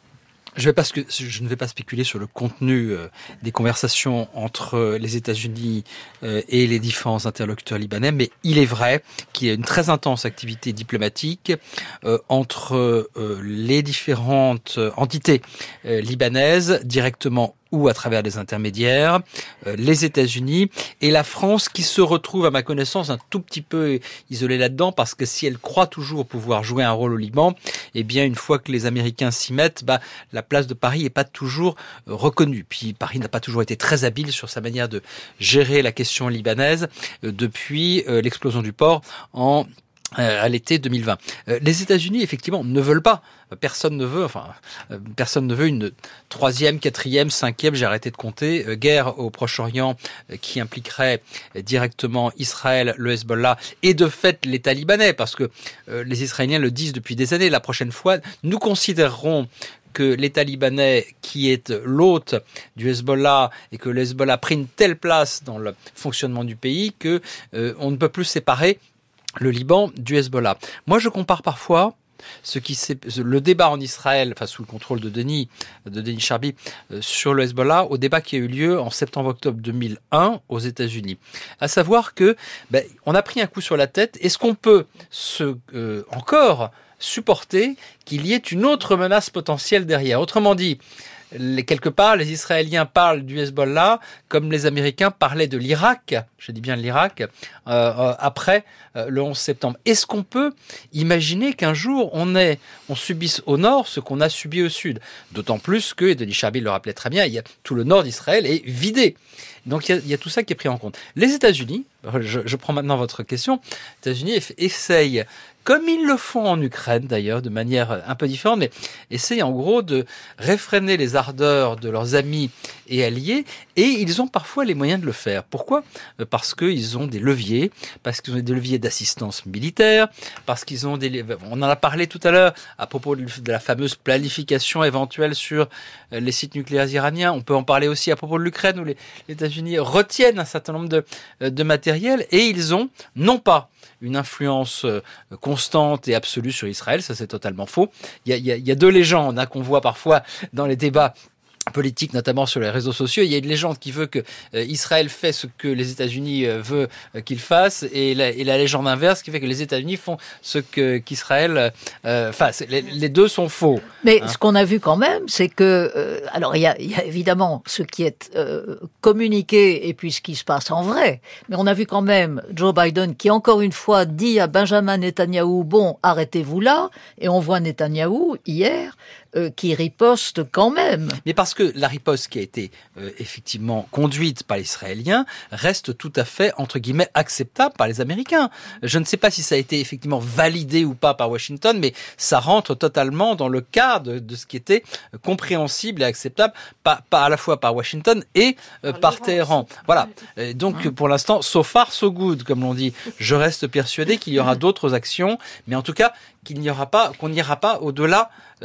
Je, vais pas, je ne vais pas spéculer sur le contenu euh, des conversations entre les États-Unis euh, et les différents interlocuteurs libanais, mais il est vrai qu'il y a une très intense activité diplomatique euh, entre euh, les différentes entités euh, libanaises, directement ou à travers des intermédiaires, euh, les États-Unis et la France qui se retrouve, à ma connaissance, un tout petit peu isolée là-dedans, parce que si elle croit toujours pouvoir jouer un rôle au Liban, eh bien, une fois que les Américains s'y mettent, bah, la place de Paris n'est pas toujours euh, reconnue. Puis Paris n'a pas toujours été très habile sur sa manière de gérer la question libanaise euh, depuis euh, l'explosion du port en à l'été deux mille vingt. Les États-Unis, effectivement, ne veulent pas. Personne ne veut, enfin, personne ne veut une troisième, quatrième, cinquième, j'ai arrêté de compter, guerre au Proche-Orient qui impliquerait directement Israël, le Hezbollah et de fait l'État libanais, parce que les Israéliens le disent depuis des années. La prochaine fois, nous considérerons que l'État libanais, qui est l'hôte du Hezbollah, et que le Hezbollah a pris une telle place dans le fonctionnement du pays que euh, on ne peut plus séparer le Liban du Hezbollah. Moi, je compare parfois ce qui s'est, le débat en Israël, enfin sous le contrôle de Denis, de Denis Charby, euh, sur le Hezbollah, au débat qui a eu lieu en septembre-octobre deux mille un aux États-Unis. À savoir que, ben, on a pris un coup sur la tête. Est-ce qu'on peut se, euh, encore supporter qu'il y ait une autre menace potentielle derrière? Autrement dit, Les, quelque part, les Israéliens parlent du Hezbollah comme les Américains parlaient de l'Irak, je dis bien de l'Irak, euh, euh, après euh, le onze septembre. Est-ce qu'on peut imaginer qu'un jour, on, ait, on subisse au nord ce qu'on a subi au sud? D'autant plus que, et Denis Charby le rappelait très bien, il y a, tout le nord d'Israël est vidé. Donc il y, a, il y a tout ça qui est pris en compte. Les États-Unis, je, je prends maintenant votre question, les États-Unis essayent, comme ils le font en Ukraine d'ailleurs, de manière un peu différente, mais essayent en gros de réfréner les ardeurs de leurs amis et alliés, et ils ont parfois les moyens de le faire. Pourquoi ? Parce qu'ils ont des leviers, parce qu'ils ont des leviers d'assistance militaire, parce qu'ils ont des... On en a parlé tout à l'heure à propos de la fameuse planification éventuelle sur les sites nucléaires iraniens. On peut en parler aussi à propos de l'Ukraine, où les États-Unis retiennent un certain nombre de, de matériel, et ils ont non pas une influence constante et absolue sur Israël, ça c'est totalement faux. Il y a, il y a, il y a deux légendes hein, qu'on voit parfois dans les débats politique, notamment sur les réseaux sociaux. Il y a une légende qui veut que euh, Israël fait ce que les États-Unis euh, veut euh, qu'il fasse, et la, et la légende inverse qui fait que les États-Unis font ce que qu'Israël euh, fasse. Les, les deux sont faux. Mais hein. Ce qu'on a vu quand même, c'est que euh, alors il y a, il y a évidemment ce qui est euh, communiqué et puis ce qui se passe en vrai. Mais on a vu quand même Joe Biden qui encore une fois dit à Benjamin Netanyahou bon arrêtez-vous là, et on voit Netanyahou hier Euh, qui riposte quand même. Mais parce que la riposte qui a été euh, effectivement conduite par les Israéliens reste tout à fait, entre guillemets, acceptable par les Américains. Je ne sais pas si ça a été effectivement validé ou pas par Washington, mais ça rentre totalement dans le cadre de ce qui était compréhensible et acceptable, pas, pas à la fois par Washington et euh, par, par Téhéran. Voilà. Et donc, hein. Pour l'instant, so far, so good, comme l'on dit. Je reste persuadé qu'il y aura d'autres actions, mais en tout cas, qu'il n'y aura pas, qu'on n'ira pas au-delà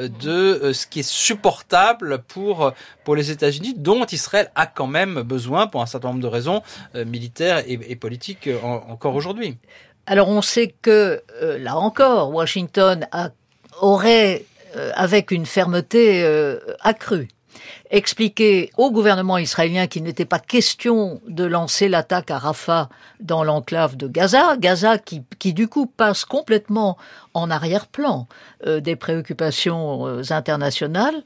de ce qui est supportable pour pour les États-Unis, dont Israël a quand même besoin pour un certain nombre de raisons euh, militaires et, et politiques euh, en, encore aujourd'hui. Alors on sait que euh, là encore, Washington a, aurait, euh, avec une fermeté euh, accrue, expliquer au gouvernement israélien qu'il n'était pas question de lancer l'attaque à Rafah dans l'enclave de Gaza, Gaza qui, qui du coup passe complètement en arrière-plan euh, des préoccupations euh, internationales.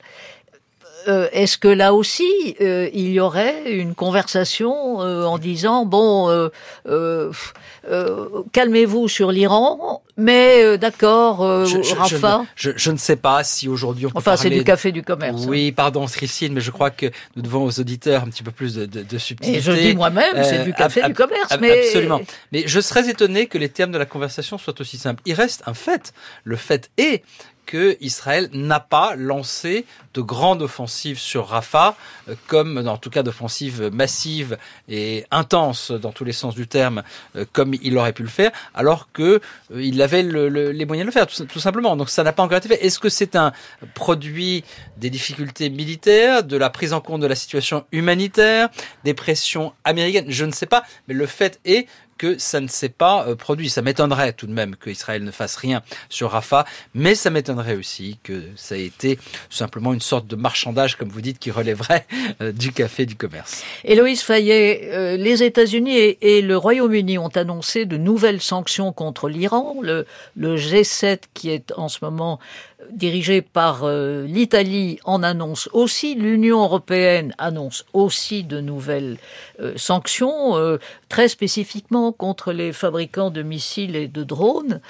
Euh, est-ce que là aussi, euh, il y aurait une conversation euh, en disant, bon, euh, euh, euh, calmez-vous sur l'Iran, mais euh, d'accord, euh, je, je, Rafah je, je, je ne sais pas si aujourd'hui on peut Enfin, parler... c'est du café du commerce. Oui, pardon, Christine, mais je crois que nous devons aux auditeurs un petit peu plus de, de, de subtilité. Et je dis moi-même, euh, c'est du café ab, du commerce. Ab, mais... Absolument. Mais je serais étonné que les termes de la conversation soient aussi simples. Il reste un fait. Le fait est que Israël n'a pas lancé de grandes offensives sur Rafah, comme, en tout cas d'offensives massives et intenses dans tous les sens du terme, comme il aurait pu le faire, alors que euh, il avait le, le, les moyens de le faire, tout, tout simplement. Donc ça n'a pas encore été fait. Est-ce que c'est un produit des difficultés militaires, de la prise en compte de la situation humanitaire, des pressions américaines? Je ne sais pas, mais le fait est que ça ne s'est pas euh, produit. Ça m'étonnerait tout de même qu'Israël ne fasse rien sur Rafah, mais ça m'étonnerait aussi que ça ait été simplement une sorte de marchandage, comme vous dites, qui relèverait euh, du café du commerce. Héloïse Fayet, euh, les États-Unis et, et le Royaume-Uni ont annoncé de nouvelles sanctions contre l'Iran. Le, le G sept, qui est en ce moment dirigé par euh, l'Italie, en annonce aussi. L'Union européenne annonce aussi de nouvelles euh, sanctions, euh, très spécifiquement contre les fabricants de missiles et de drones.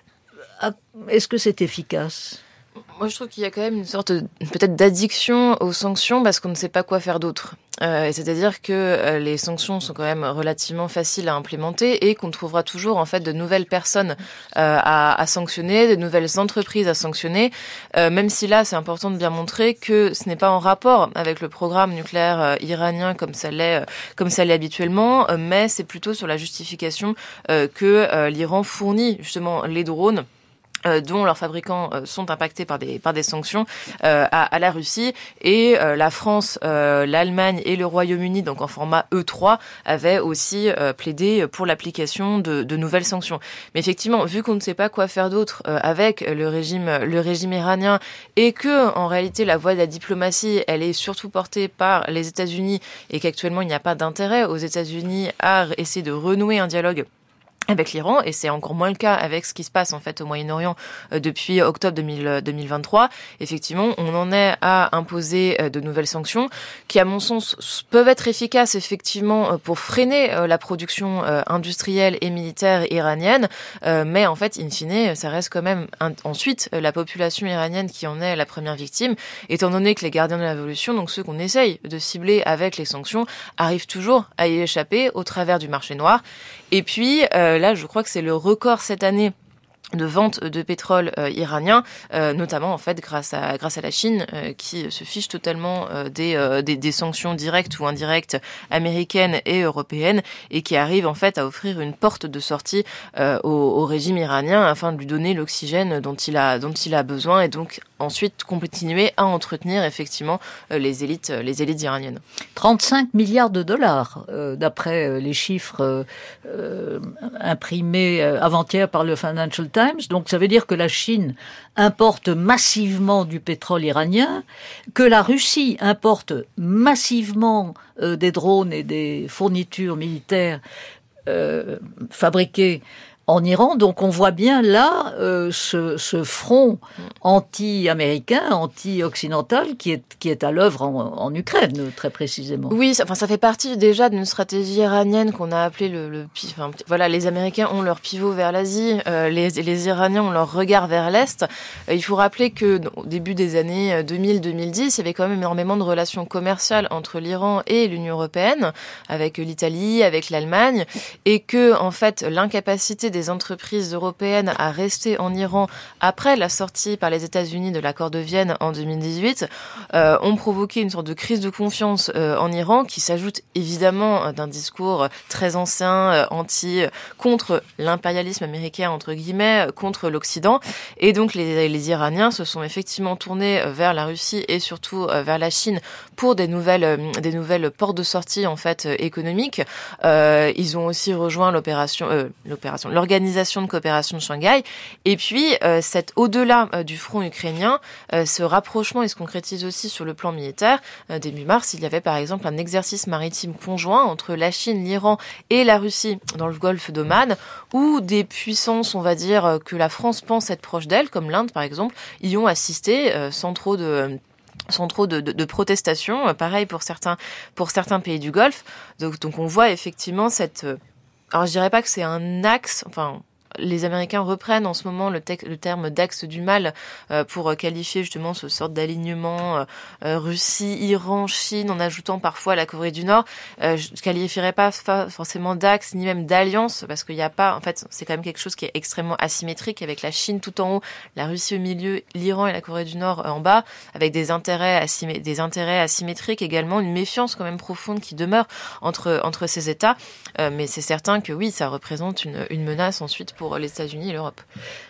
Est-ce que c'est efficace ? Moi, je trouve qu'il y a quand même une sorte de, peut-être d'addiction aux sanctions parce qu'on ne sait pas quoi faire d'autre. Euh, c'est-à-dire que euh, les sanctions sont quand même relativement faciles à implémenter et qu'on trouvera toujours en fait de nouvelles personnes euh, à, à sanctionner, de nouvelles entreprises à sanctionner, euh, même si là c'est important de bien montrer que ce n'est pas en rapport avec le programme nucléaire euh, iranien comme ça l'est, euh, comme ça l'est habituellement, euh, mais c'est plutôt sur la justification euh, que euh, l'Iran fournit justement les drones. Euh, dont leurs fabricants euh, sont impactés par des par des sanctions euh, à, à la Russie et euh, la France, euh, l'Allemagne et le Royaume-Uni, donc en format E trois, avaient aussi euh, plaidé pour l'application de, de nouvelles sanctions. Mais effectivement, vu qu'on ne sait pas quoi faire d'autre euh, avec le régime le régime iranien et que en réalité la voie de la diplomatie, elle est surtout portée par les États-Unis et qu'actuellement il n'y a pas d'intérêt aux États-Unis à essayer de renouer un dialogue avec l'Iran, et c'est encore moins le cas avec ce qui se passe en fait au Moyen-Orient euh, depuis octobre deux mille vingt-trois. Effectivement, on en est à imposer euh, de nouvelles sanctions qui, à mon sens, peuvent être efficaces effectivement euh, pour freiner euh, la production euh, industrielle et militaire iranienne, euh, mais en fait, in fine, ça reste quand même un, ensuite euh, la population iranienne qui en est la première victime, étant donné que les gardiens de la révolution, donc ceux qu'on essaye de cibler avec les sanctions, arrivent toujours à y échapper au travers du marché noir. Et puis, euh, là, je crois que c'est le record cette année de vente de pétrole euh, iranien, euh, notamment en fait grâce à grâce à la Chine euh, qui se fiche totalement euh, des, euh, des des sanctions directes ou indirectes américaines et européennes et qui arrive en fait à offrir une porte de sortie euh, au, au régime iranien afin de lui donner l'oxygène dont il a dont il a besoin et donc ensuite continuer à entretenir effectivement euh, les élites les élites iraniennes. trente-cinq milliards de dollars euh, d'après euh, les chiffres euh, euh, imprimés euh, avant-hier par le Financial Times. Donc ça veut dire que la Chine importe massivement du pétrole iranien, que la Russie importe massivement euh, des drones et des fournitures militaires euh, fabriquées en Iran. Donc on voit bien là euh, ce, ce front anti-américain, anti-occidental qui est, qui est à l'œuvre en, en Ukraine, très précisément. Oui, ça, enfin, ça fait partie déjà d'une stratégie iranienne qu'on a appelée le... le enfin, voilà, les Américains ont leur pivot vers l'Asie, euh, les, les Iraniens ont leur regard vers l'Est. Euh, il faut rappeler que au début des années deux mille à deux mille dix, il y avait quand même énormément de relations commerciales entre l'Iran et l'Union européenne, avec l'Italie, avec l'Allemagne, et que en fait l'incapacité des des entreprises européennes à rester en Iran après la sortie par les États-Unis de l'accord de Vienne en deux mille dix-huit euh, ont provoqué une sorte de crise de confiance euh, en Iran qui s'ajoute évidemment d'un discours très ancien euh, anti contre l'impérialisme américain entre guillemets contre l'Occident et donc les, les Iraniens se sont effectivement tournés vers la Russie et surtout euh, vers la Chine pour des nouvelles euh, des nouvelles portes de sortie en fait euh, économiques. Euh, ils ont aussi rejoint l'opération euh, l'opération l'organisation de coopération de Shanghai. Et puis, euh, cette, au-delà euh, du front ukrainien, euh, ce rapprochement, il se concrétise aussi sur le plan militaire. Euh, début mars, il y avait par exemple un exercice maritime conjoint entre la Chine, l'Iran et la Russie dans le golfe d'Oman, où des puissances, on va dire, que la France pense être proche d'elles, comme l'Inde par exemple, y ont assisté euh, sans trop de... sans trop de, de, de protestations. Pareil pour certains, pour certains pays du Golfe. Donc, donc on voit effectivement cette... Alors je dirais pas que c'est un axe, enfin les Américains reprennent en ce moment le, te- le terme d'axe du mal euh, pour qualifier justement ce sorte d'alignement euh, euh, Russie, Iran, Chine, en ajoutant parfois la Corée du Nord. Euh, je ne qualifierais pas fa- forcément d'axe ni même d'alliance parce qu'il n'y a pas, en fait, c'est quand même quelque chose qui est extrêmement asymétrique avec la Chine tout en haut, la Russie au milieu, l'Iran et la Corée du Nord en bas, avec des intérêts asymé- des intérêts asymétriques également, une méfiance quand même profonde qui demeure entre entre ces États. Euh, mais c'est certain que oui, ça représente une, une menace ensuite pour les États-Unis et l'Europe.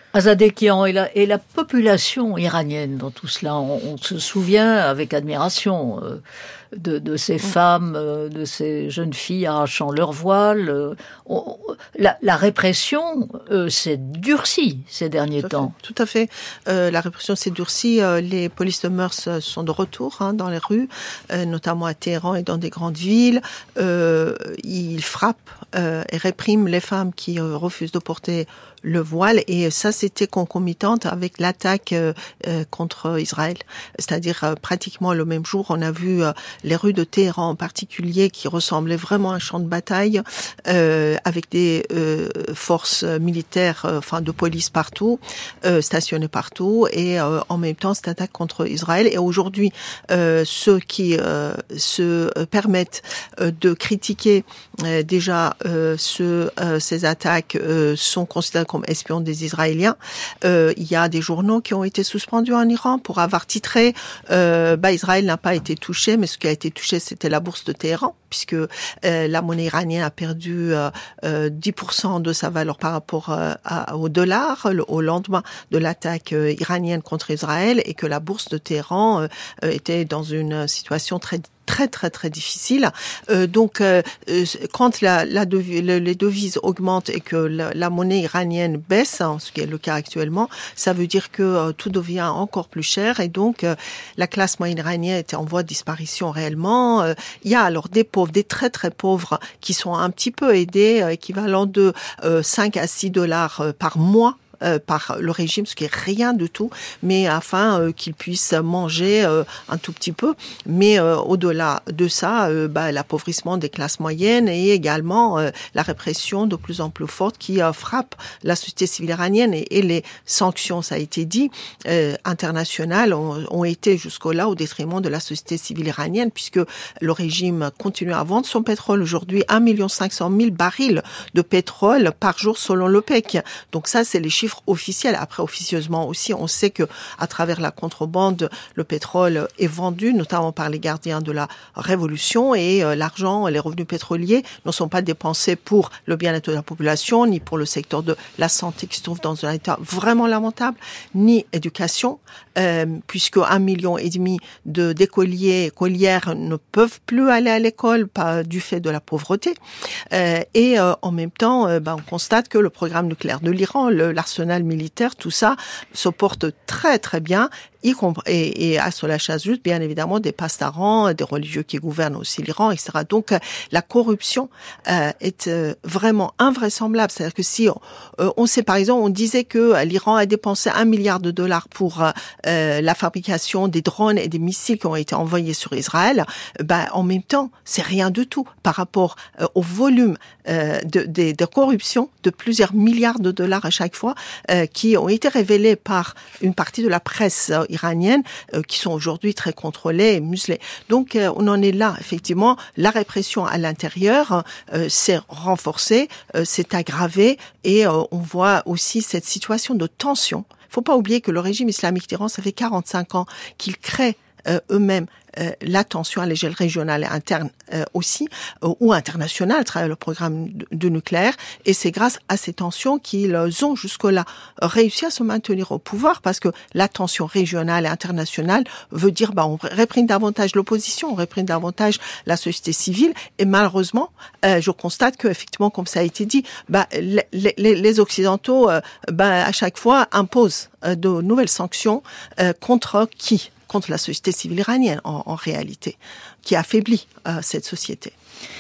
Azadekian et la, et la population iranienne dans tout cela, on, on se souvient avec admiration euh, de, de ces femmes, euh, de ces jeunes filles arrachant leur voile. Euh, on, la, la répression euh, s'est durcie ces derniers tout temps. Fait, tout à fait. Euh, la répression s'est durcie. Euh, les polices de mœurs sont de retour hein, dans les rues, euh, notamment à Téhéran et dans des grandes villes. Euh, ils frappent euh, et répriment les femmes qui euh, refusent de porter le voile, et ça c'était concomitante avec l'attaque euh, euh, contre Israël. C'est-à-dire euh, pratiquement le même jour, on a vu euh, les rues de Téhéran en particulier qui ressemblaient vraiment à un champ de bataille, euh, avec des euh, forces militaires, euh, enfin de police partout, euh, stationnées partout, et euh, en même temps cette attaque contre Israël. Et aujourd'hui, euh, ceux qui euh, se permettent euh, de critiquer euh, déjà euh, ce, euh, ces attaques euh, sont considérés comme espions des Israéliens. Euh, il y a des journaux qui ont été suspendus en Iran pour avoir titré euh, bah, Israël n'a pas été touché, mais ce qui a été touché, c'était la bourse de Téhéran, puisque euh, la monnaie iranienne a perdu euh, euh, dix pour cent de sa valeur par rapport euh, à, au dollar le, au lendemain de l'attaque euh, iranienne contre Israël, et que la bourse de Téhéran euh, était dans une situation très très très très difficile. Euh, donc euh, quand la, la devi, le, les devises augmentent et que la, la monnaie iranienne baisse, hein, ce qui est le cas actuellement, ça veut dire que euh, tout devient encore plus cher, et donc euh, la classe moyenne iranienne était en voie de disparition réellement. Euh, il y a alors des pauvres, des très très pauvres qui sont un petit peu aidés, euh, équivalent de euh, cinq à six dollars euh, par mois. Euh, par le régime, ce qui est rien du tout, mais afin euh, qu'ils puissent manger euh, un tout petit peu. Mais euh, au-delà de ça, euh, bah, l'appauvrissement des classes moyennes, et également euh, la répression de plus en plus forte qui euh, frappe la société civile iranienne, et, et les sanctions, ça a été dit, euh, internationales ont, ont été jusqu'au-là au détriment de la société civile iranienne, puisque le régime continue à vendre son pétrole. Aujourd'hui, un million cinq cent mille barils de pétrole par jour selon l'OPEC. Donc ça, c'est les chiffres officiels. Après, officieusement aussi, on sait que à travers la contrebande, le pétrole est vendu, notamment par les gardiens de la révolution, et euh, l'argent, les revenus pétroliers ne sont pas dépensés pour le bien-être de la population, ni pour le secteur de la santé qui se trouve dans un état vraiment lamentable, ni éducation, euh, puisque un million et demi de d'écoliers, écolières ne peuvent plus aller à l'école pas du fait de la pauvreté. Euh, et euh, en même temps, euh, ben, on constate que le programme nucléaire de l'Iran, le, l'arsenal militaire, tout ça se porte très très bien, y compris, et, et à cela s'ajoute bien évidemment des pastarans, des religieux qui gouvernent aussi l'Iran, et cetera. Donc la corruption euh, est euh, vraiment invraisemblable. C'est-à-dire que si on, euh, on sait, par exemple, on disait que l'Iran a dépensé un milliard de dollars pour euh, la fabrication des drones et des missiles qui ont été envoyés sur Israël, ben en même temps c'est rien du tout par rapport euh, au volume euh, de, de, de corruption de plusieurs milliards de dollars à chaque fois euh, qui ont été révélés par une partie de la presse euh, iraniennes euh, qui sont aujourd'hui très contrôlées et muselées. Donc euh, on en est là, effectivement, la répression à l'intérieur euh, s'est renforcée, euh, s'est aggravée, et euh, on voit aussi cette situation de tension. Il ne faut pas oublier que le régime islamique d'Iran, ça fait quarante-cinq ans qu'il crée euh, eux-mêmes Euh, la tension à l'échelle régionale et interne euh, aussi, euh, ou internationale, à travers le programme de, de nucléaire. Et c'est grâce à ces tensions qu'ils ont jusque-là réussi à se maintenir au pouvoir, parce que la tension régionale et internationale veut dire bah, on réprime davantage l'opposition, on réprime davantage la société civile. Et malheureusement, euh, je constate que, effectivement, comme ça a été dit, bah, les, les, les Occidentaux, euh, bah, à chaque fois, imposent euh, de nouvelles sanctions euh, contre qui ? Contre la société civile iranienne, en, en réalité, qui affaiblit euh, cette société.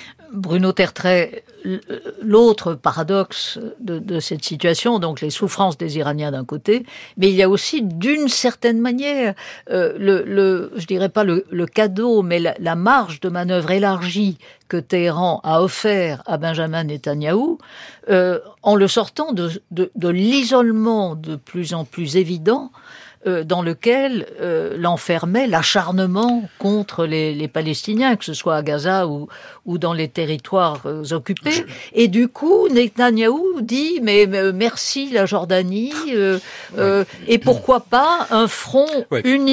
Bruno Tertrais, l'autre paradoxe de, de cette situation, donc les souffrances des Iraniens d'un côté, mais il y a aussi, d'une certaine manière, euh, le, le, je dirais pas le, le cadeau, mais la, la marge de manœuvre élargie que Téhéran a offert à Benjamin Netanyahou, euh, en le sortant de, de, de l'isolement de plus en plus évident Euh, dans lequel euh, l'enfermait l'acharnement contre les, les Palestiniens, que ce soit à Gaza ou, ou dans les territoires euh, occupés. Je... Et du coup, Netanyahou dit mais, mais merci la Jordanie, euh, euh, et pourquoi pas un front ouais. uni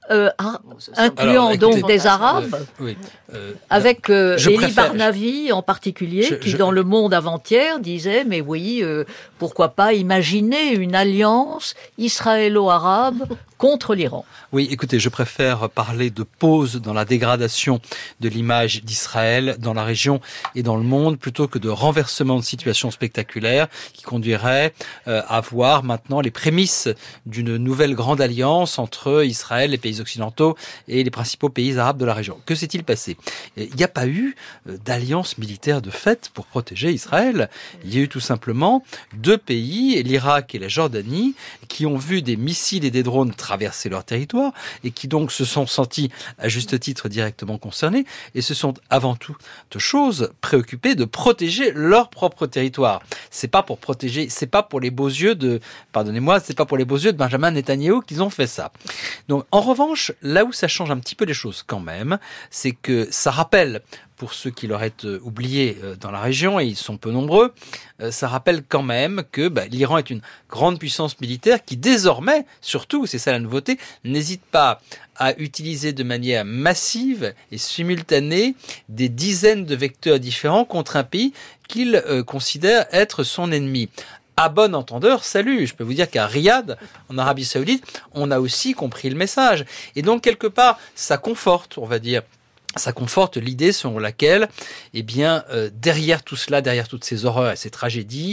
euh, incluant Alors, écoutez, donc des Arabes, euh, oui, euh, avec euh, Elie préfère, Barnavi je, en particulier, je, qui je, dans Le Monde avant-hier disait, mais oui, euh, pourquoi pas imaginer une alliance israélo-arabe contre l'Iran. Oui, écoutez, je préfère parler de pause dans la dégradation de l'image d'Israël dans la région et dans le monde, plutôt que de renversement de situation spectaculaire qui conduirait euh, à voir maintenant les prémices d'une nouvelle grande alliance entre Israël, les pays occidentaux et les principaux pays arabes de la région. Que s'est-il passé ? Il n'y a pas eu d'alliance militaire de fait pour protéger Israël. Il y a eu tout simplement deux pays, l'Irak et la Jordanie, qui ont vu des missiles et des drones traverser leur territoire et qui donc se sont sentis à juste titre directement concernés et se sont avant tout de choses préoccupés de protéger leur propre territoire. C'est pas pour protéger, c'est pas pour les beaux yeux de, pardonnez-moi, c'est pas pour les beaux yeux de Benjamin Netanyahou qu'ils ont fait ça. Donc en revanche, là où ça change un petit peu les choses quand même, c'est que ça rappelle, pour ceux qui l'auraient oublié dans la région, et ils sont peu nombreux, ça rappelle quand même que bah, l'Iran est une grande puissance militaire qui désormais, surtout, c'est ça la nouveauté, n'hésite pas à utiliser de manière massive et simultanée des dizaines de vecteurs différents contre un pays qu'il euh, considère être son ennemi. À bon entendeur, salut. Je peux vous dire qu'à Riyad, en Arabie Saoudite, on a aussi compris le message. Et donc, quelque part, ça conforte, on va dire, ça conforte l'idée selon laquelle, eh bien, euh, derrière tout cela, derrière toutes ces horreurs et ces tragédies,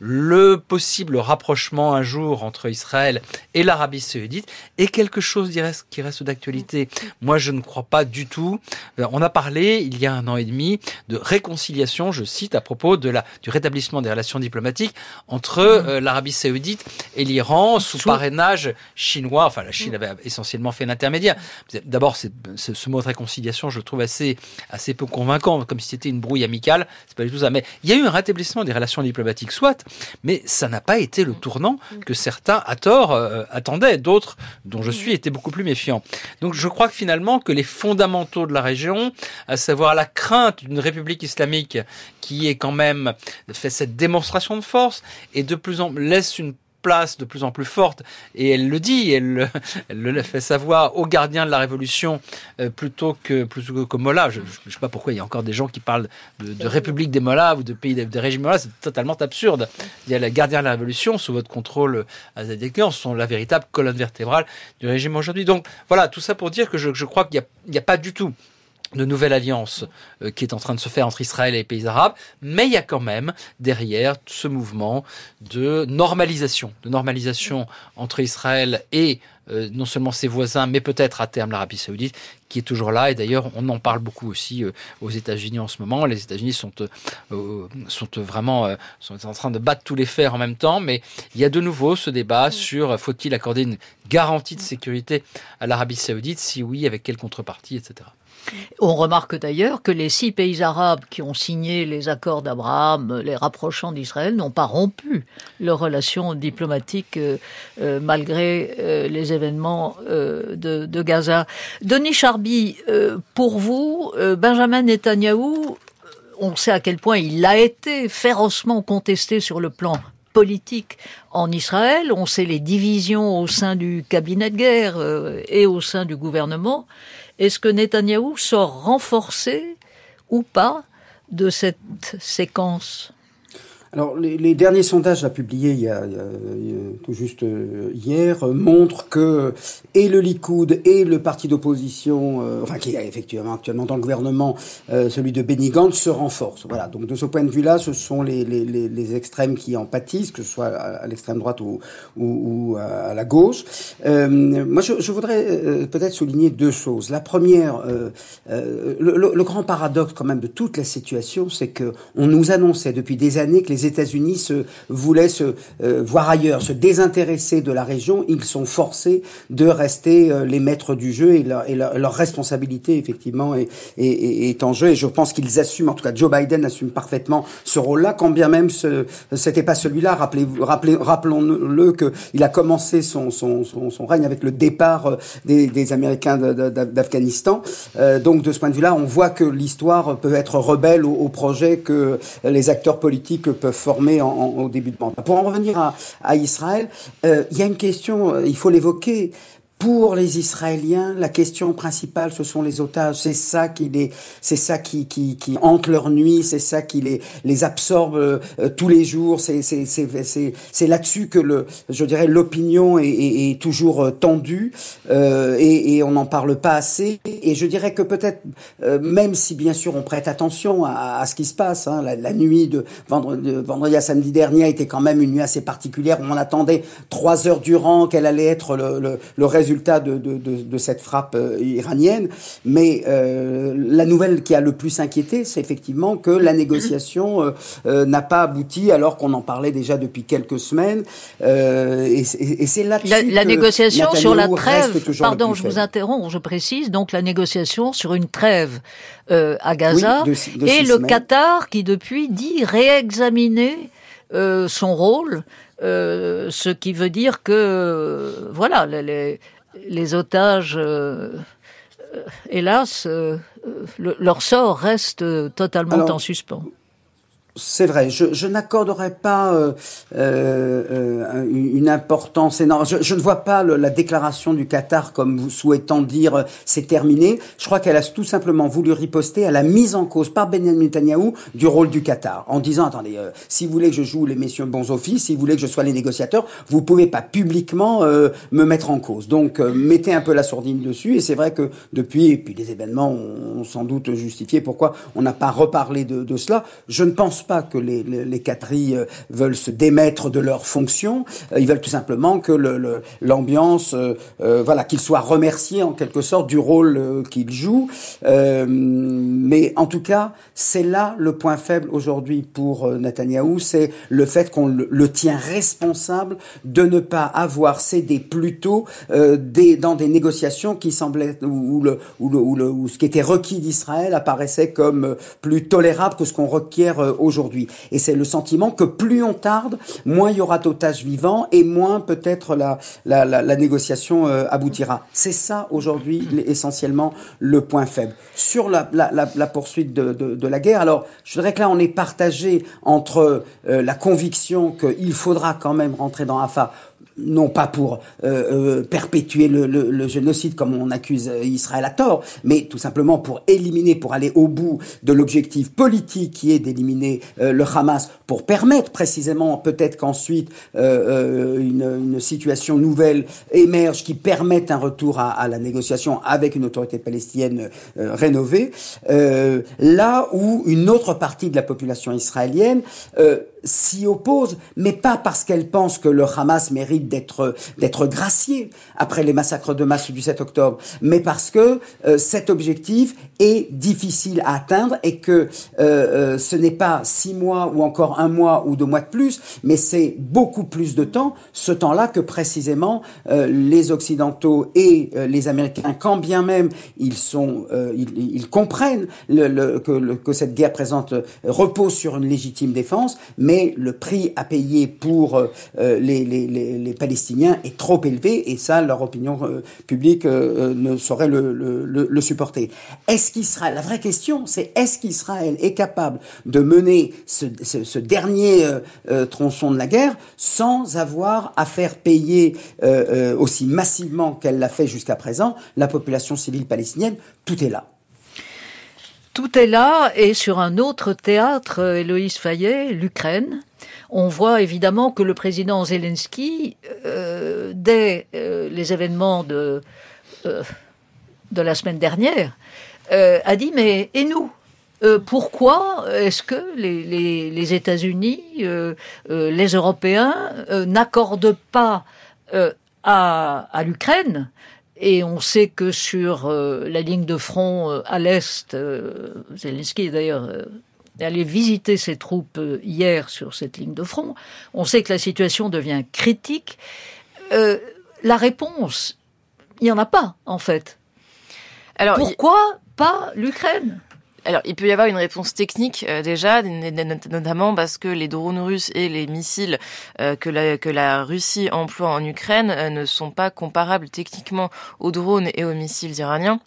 le possible rapprochement un jour entre Israël et l'Arabie Saoudite est quelque chose qui reste d'actualité. Moi, je ne crois pas du tout. On a parlé, il y a un an et demi, de réconciliation, je cite, à propos de la, du rétablissement des relations diplomatiques entre euh, l'Arabie Saoudite et l'Iran, sous parrainage chinois. Enfin, la Chine avait essentiellement fait l'intermédiaire. D'abord, c'est, c'est, ce mot de réconciliation, je trouve assez, assez peu convaincant, comme si c'était une brouille amicale. C'est pas du tout ça. Mais il y a eu un rétablissement des relations diplomatiques, soit, mais ça n'a pas été le tournant que certains, à tort, euh, attendaient. D'autres, dont je suis, étaient beaucoup plus méfiants. Donc je crois que finalement, que les fondamentaux de la région, à savoir la crainte d'une république islamique qui est quand même fait cette démonstration de force et de plus en laisse une place de plus en plus forte, et elle le dit, elle, elle le fait savoir aux gardiens de la révolution euh, plutôt que plutôt que, que Mollah. Je ne sais pas pourquoi il y a encore des gens qui parlent de, de république des Mollahs ou de pays de, de régime Mollah, c'est totalement absurde. Il y a les gardiens de la révolution sous votre contrôle azadékien, ce sont la véritable colonne vertébrale du régime aujourd'hui. Donc voilà, tout ça pour dire que je, je crois qu'il n'y a, a pas du tout de nouvelle alliance euh, qui est en train de se faire entre Israël et les pays arabes, mais il y a quand même derrière ce mouvement de normalisation, de normalisation entre Israël et euh, non seulement ses voisins, mais peut-être à terme l'Arabie Saoudite, qui est toujours là. Et d'ailleurs, on en parle beaucoup aussi euh, aux États-Unis en ce moment. Les États-Unis sont euh, sont vraiment euh, sont en train de battre tous les fers en même temps, mais il y a de nouveau ce débat sur euh, faut-il accorder une garantie de sécurité à l'Arabie Saoudite, si oui, avec quelle contrepartie, et cetera. On remarque d'ailleurs que les six pays arabes qui ont signé les accords d'Abraham, les rapprochant d'Israël, n'ont pas rompu leurs relations diplomatiques euh, euh, malgré euh, les événements euh, de, de Gaza. Denis Charby, euh, pour vous, euh, Benjamin Netanyahou, on sait à quel point il a été férocement contesté sur le plan politique en Israël. On sait les divisions au sein du cabinet de guerre euh, et au sein du gouvernement. Est-ce que Netanyahou sort renforcé ou pas de cette séquence ? Alors, les, les derniers sondages là, publiés il y, a, il, y a, il y a tout juste hier euh, montrent que et le Likoud et le parti d'opposition, euh, enfin qui est effectivement actuellement dans le gouvernement, euh, celui de Benny Gantz, se renforcent. Voilà. Donc de ce point de vue-là, ce sont les, les, les, les extrêmes qui en pâtissent, que ce soit à, à l'extrême droite ou, ou, ou à la gauche. Euh, moi, je, je voudrais euh, peut-être souligner deux choses. La première, euh, euh, le, le, le grand paradoxe quand même de toute la situation, c'est que on nous annonçait depuis des années que les Les États-Unis se voulaient se euh, voir ailleurs, se désintéresser de la région. Ils sont forcés de rester euh, les maîtres du jeu et leur, et leur, leur responsabilité effectivement est, est, est, est en jeu. Et je pense qu'ils assument, en tout cas Joe Biden assume parfaitement ce rôle-là, quand bien même ce c'était pas celui-là. Rappelez, rappelez, rappelons-le que il a commencé son, son, son, son règne avec le départ des, des Américains de, de, d'Afghanistan. Euh, donc de ce point de vue-là, on voit que l'histoire peut être rebelle au, au projet que les acteurs politiques peuvent formés en, en, au début de mandat. Pour en revenir à, à Israël, euh, il y a une question, il faut l'évoquer. pour les Israéliens, la question principale, ce sont les otages. C'est ça qui les, c'est ça qui, qui, qui hante leur nuit, c'est ça qui les, les absorbe euh, tous les jours. C'est, c'est, c'est, c'est, c'est là-dessus que le, je dirais, l'opinion est, est, est toujours euh, tendue euh, et, et on n'en parle pas assez. Et je dirais que peut-être, euh, même si bien sûr on prête attention à, à ce qui se passe, hein, la, la nuit de vendredi, de vendredi à samedi dernier était quand même une nuit assez particulière où on attendait trois heures durant quel allait être le, le, le résultat De, de, de, de cette frappe euh, iranienne, mais euh, la nouvelle qui a le plus inquiété, c'est effectivement que la négociation euh, euh, n'a pas abouti alors qu'on en parlait déjà depuis quelques semaines, euh, et, et, et c'est là-dessus la, la que négociation Netanyahou sur la trêve. Pardon, je faible. vous interromps, je précise donc la négociation sur une trêve euh, à Gaza, oui, de, de et le semaines. Qatar qui depuis dit réexaminer euh, son rôle. Euh, ce qui veut dire que euh, voilà les, les les otages, euh, euh, hélas, euh, le, leur sort reste totalement Alors, en suspens. C'est vrai, je, je n'accorderai pas euh, euh, une importance énorme. Je, je ne vois pas le, la déclaration du Qatar comme vous souhaitant dire euh, c'est terminé. Je crois qu'elle a tout simplement voulu riposter à la mise en cause par Benjamin Netanyahou du rôle du Qatar, en disant attendez, euh, si vous voulez que je joue les messieurs bons offices, si vous voulez que je sois les négociateurs, vous pouvez pas publiquement euh, me mettre en cause. Donc euh, mettez un peu la sourdine dessus. Et c'est vrai que depuis, et puis les événements ont, ont sans doute justifié pourquoi on n'a pas reparlé de, de cela. Je ne pense pas que les, les, les Qataris euh, veulent se démettre de leurs fonctions. Euh, ils veulent tout simplement que le, le, l'ambiance, euh, euh, voilà, qu'ils soient remerciés en quelque sorte du rôle euh, qu'ils jouent. Euh, mais en tout cas, c'est là le point faible aujourd'hui pour euh, Netanyahou, c'est le fait qu'on le, le tient responsable de ne pas avoir cédé plus tôt euh, des, dans des négociations qui semblaient où, où, le, où, le, où, le, où ce qui était requis d'Israël apparaissait comme plus tolérable que ce qu'on requiert euh, aujourd'hui. Et c'est le sentiment que plus on tarde, moins il y aura d'otages vivants et moins peut-être la, la, la, la négociation euh, aboutira. C'est ça aujourd'hui essentiellement le point faible. Sur la, la, la, la poursuite de, de, de la guerre, alors je dirais que là on est partagé entre euh, la conviction qu'il faudra quand même rentrer dans Rafah, non pas pour euh, euh, perpétuer le, le, le génocide comme on accuse Israël à tort, mais tout simplement pour éliminer, pour aller au bout de l'objectif politique qui est d'éliminer euh, le Hamas, pour permettre précisément peut-être qu'ensuite euh, euh, une, une situation nouvelle émerge qui permette un retour à, à la négociation avec une autorité palestinienne euh, rénovée, euh, là où une autre partie de la population israélienne euh, s'y oppose, mais pas parce qu'elle pense que le Hamas mérite d'être d'être gracié après les massacres de masse du sept octobre, mais parce que euh, cet objectif est difficile à atteindre et que euh, euh, ce n'est pas six mois ou encore un mois ou deux mois de plus, mais c'est beaucoup plus de temps, ce temps-là que précisément euh, les Occidentaux et euh, les Américains, quand bien même ils sont, euh, ils, ils comprennent le, le, que, le, que cette guerre présente euh, repose sur une légitime défense, mais mais le prix à payer pour euh, les, les, les, les Palestiniens est trop élevé et ça, leur opinion euh, publique euh, ne saurait le, le, le, le supporter. Est-ce qu'Israël, la vraie question, c'est est-ce qu'Israël est capable de mener ce, ce, ce dernier euh, euh, tronçon de la guerre sans avoir à faire payer euh, euh, aussi massivement qu'elle l'a fait jusqu'à présent la population civile palestinienne? Tout est là. Tout est là, et sur un autre théâtre, Héloïse Fayet, l'Ukraine, on voit évidemment que le président Zelensky, euh, dès euh, les événements de, euh, de la semaine dernière, euh, a dit « mais et nous ?» Euh, pourquoi est-ce que les, les, les États-Unis, euh, euh, les Européens euh, n'accordent pas euh, à, à l'Ukraine? Et on sait que sur euh, la ligne de front euh, à l'Est, euh, Zelensky d'ailleurs euh, est allé visiter ses troupes euh, hier sur cette ligne de front, on sait que la situation devient critique. Euh, la réponse, il n'y en a pas en fait. Alors, pourquoi y... pas l'Ukraine ? Alors, il peut y avoir une réponse technique euh, déjà, notamment parce que les drones russes et les missiles euh, que, la, que la Russie emploie en Ukraine euh, ne sont pas comparables techniquement aux drones et aux missiles iraniens.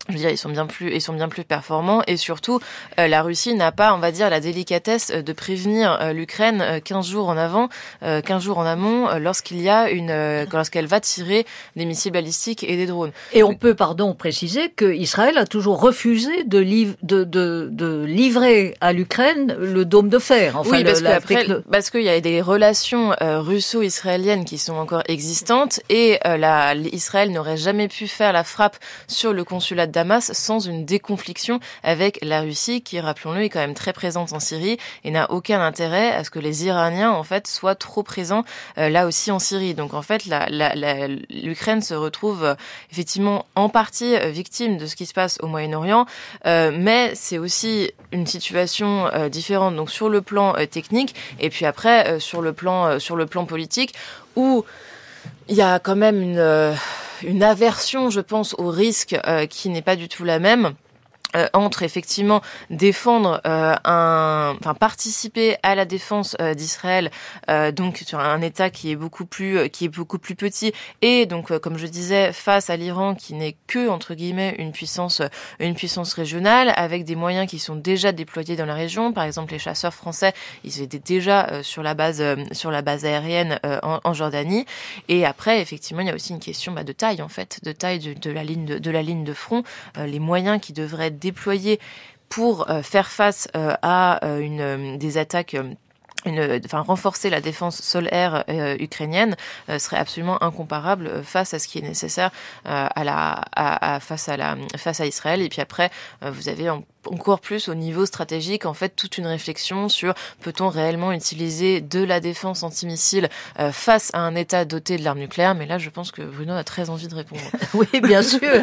Je veux dire, ils sont bien plus, ils sont bien plus performants et surtout, euh, la Russie n'a pas, on va dire, la délicatesse de prévenir euh, l'Ukraine euh, quinze jours en avant, euh, quinze jours en amont, euh, lorsqu'il y a une, euh, lorsqu'elle va tirer des missiles balistiques et des drones. Et on peut, pardon, préciser que Israël a toujours refusé de, liv- de, de, de livrer à l'Ukraine le dôme de fer. Enfin, oui, parce le, la qu'après, techno... parce qu'il y a des relations euh, russo-israéliennes qui sont encore existantes et euh, la, Israël n'aurait jamais pu faire la frappe sur le consulat de Damas sans une déconfliction avec la Russie qui, rappelons-le, est quand même très présente en Syrie et n'a aucun intérêt à ce que les Iraniens, en fait, soient trop présents euh, là aussi en Syrie. Donc, en fait, la, la, la, l'Ukraine se retrouve euh, effectivement en partie euh, victime de ce qui se passe au Moyen-Orient, euh, mais c'est aussi une situation euh, différente. Donc, sur le plan euh, technique et puis après, euh, sur le plan, euh, sur le plan politique, où il y a quand même une... Euh, une aversion, je pense, au risque euh, qui n'est pas du tout la même. Euh, entre effectivement défendre euh, un, enfin participer à la défense euh, d'Israël, euh, donc sur un État qui est beaucoup plus, euh, qui est beaucoup plus petit, et donc euh, comme je disais, face à l'Iran qui n'est que entre guillemets une puissance, euh, une puissance régionale avec des moyens qui sont déjà déployés dans la région. Par exemple, les chasseurs français, ils étaient déjà euh, sur la base, euh, sur la base aérienne euh, en, en Jordanie. Et après, effectivement, il y a aussi une question bah, de taille en fait, de taille de, de la ligne de, de la ligne de front, euh, les moyens qui devraient être déployés pour euh, faire face euh, à euh, une, euh, des attaques, euh, une, enfin renforcer la défense sol-air euh, ukrainienne euh, serait absolument incomparable euh, face à ce qui est nécessaire euh, à la, à, à, face à la, face à Israël. Et puis après, euh, vous avez en encore plus au niveau stratégique, en fait, toute une réflexion sur peut-on réellement utiliser de la défense antimissile euh, face à un État doté de l'arme nucléaire. Mais là, je pense que Bruno a très envie de répondre. Oui, bien sûr.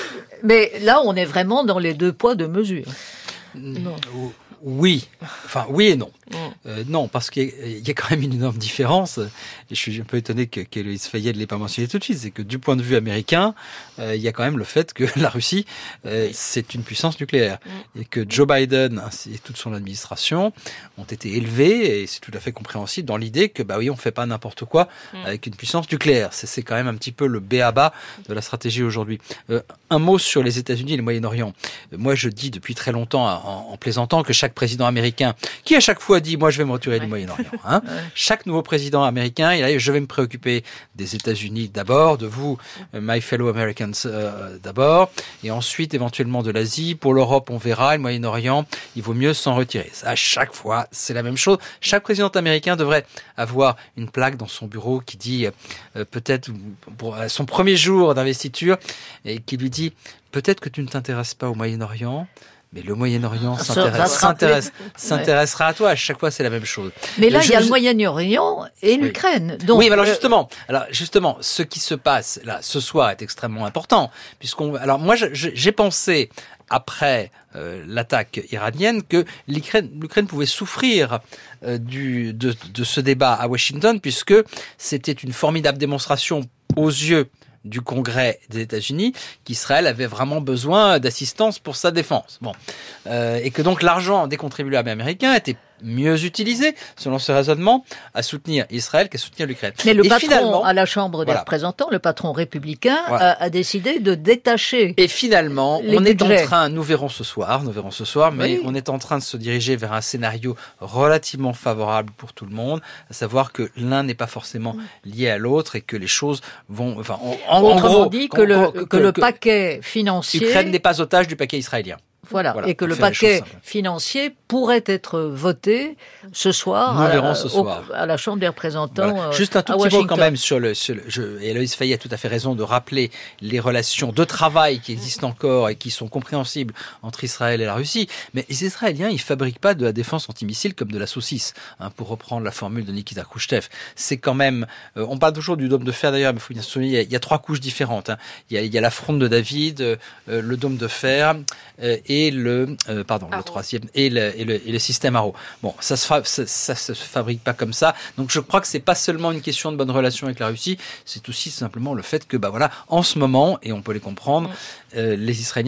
Mais là, on est vraiment dans les deux poids, deux mesures. Non. Oui, enfin oui et non. Mm. Euh, non, parce qu'il y, a, il y a quand même une énorme différence. Et je suis un peu étonné que, qu'Héloïse Fayet ne l'ait pas mentionné tout de suite. C'est que du point de vue américain, euh, il y a quand même le fait que la Russie, euh, oui. c'est une puissance nucléaire. Mm. Et que Joe Biden et toute son administration ont été élevés, et c'est tout à fait compréhensible, dans l'idée que, bah oui, on ne fait pas n'importe quoi mm. avec une puissance nucléaire. C'est, c'est quand même un petit peu le b a ba de la stratégie aujourd'hui. Euh, un mot sur les États-Unis et le Moyen-Orient. Euh, moi, je dis depuis très longtemps, en, en plaisantant, que chaque président américain, qui à chaque fois dit, moi je vais me retirer ouais. du Moyen-Orient. Hein. Ouais. Chaque nouveau président américain, il a, je vais me préoccuper des États-Unis d'abord, de vous, my fellow Americans euh, d'abord, et ensuite éventuellement de l'Asie. Pour l'Europe, on verra, le Moyen-Orient, il vaut mieux s'en retirer. À chaque fois, c'est la même chose. Chaque président américain devrait avoir une plaque dans son bureau qui dit, euh, peut-être pour son premier jour d'investiture, et qui lui dit, peut-être que tu ne t'intéresses pas au Moyen-Orient, mais le Moyen-Orient s'intéresse, s'intéresse, s'intéressera à toi. À chaque fois, c'est la même chose. Mais là, il y a le Moyen-Orient et l'Ukraine. Oui, donc, oui mais alors justement, alors justement, ce qui se passe là ce soir est extrêmement important, puisqu'on. Alors moi, je, je, j'ai pensé après euh, l'attaque iranienne que l'Ukraine, l'Ukraine pouvait souffrir euh, du de, de ce débat à Washington, puisque c'était une formidable démonstration aux yeux du Congrès des États-Unis qu'Israël avait vraiment besoin d'assistance pour sa défense. Bon, euh, et que donc l'argent des contribuables américains était mieux utilisé, selon ce raisonnement, à soutenir Israël qu'à soutenir l'Ukraine. Mais le et patron à la Chambre des voilà. représentants, le patron républicain, voilà. a, a décidé de détacher. Et finalement, les on budgets. est en train, nous verrons ce soir, nous verrons ce soir, mais oui. on est en train de se diriger vers un scénario relativement favorable pour tout le monde, à savoir que l'un n'est pas forcément lié à l'autre et que les choses vont, enfin, en, en Autrement gros, dit que, le, que, que le que paquet financier, l'Ukraine n'est pas otage du paquet israélien. Voilà. voilà, et que le paquet financier pourrait être voté ce soir, Nous à, verrons ce au, soir. à la Chambre des représentants. Voilà. Juste un tout petit mot quand même sur le. Sur le je, et Héloïse Fayet a tout à fait raison de rappeler les relations de travail qui existent encore et qui sont compréhensibles entre Israël et la Russie. Mais les Israéliens, ils fabriquent pas de la défense antimissile comme de la saucisse, hein, pour reprendre la formule de Nikita Khrouchtchev. C'est quand même. Euh, on parle toujours du dôme de fer d'ailleurs, mais il faut bien se souvenir, il y a trois couches différentes. Hein. Il, y a, il y a la fronde de David, euh, le dôme de fer euh, et et le euh, pardon Arrow. le troisième et le, et le et le système Arrow. Bon, ça se fa- ça, ça se fabrique pas comme ça. Donc je crois que c'est pas seulement une question de bonne relation avec la Russie, c'est aussi simplement le fait que bah voilà, en ce moment, et on peut les comprendre, mmh. euh, les Israéliens ont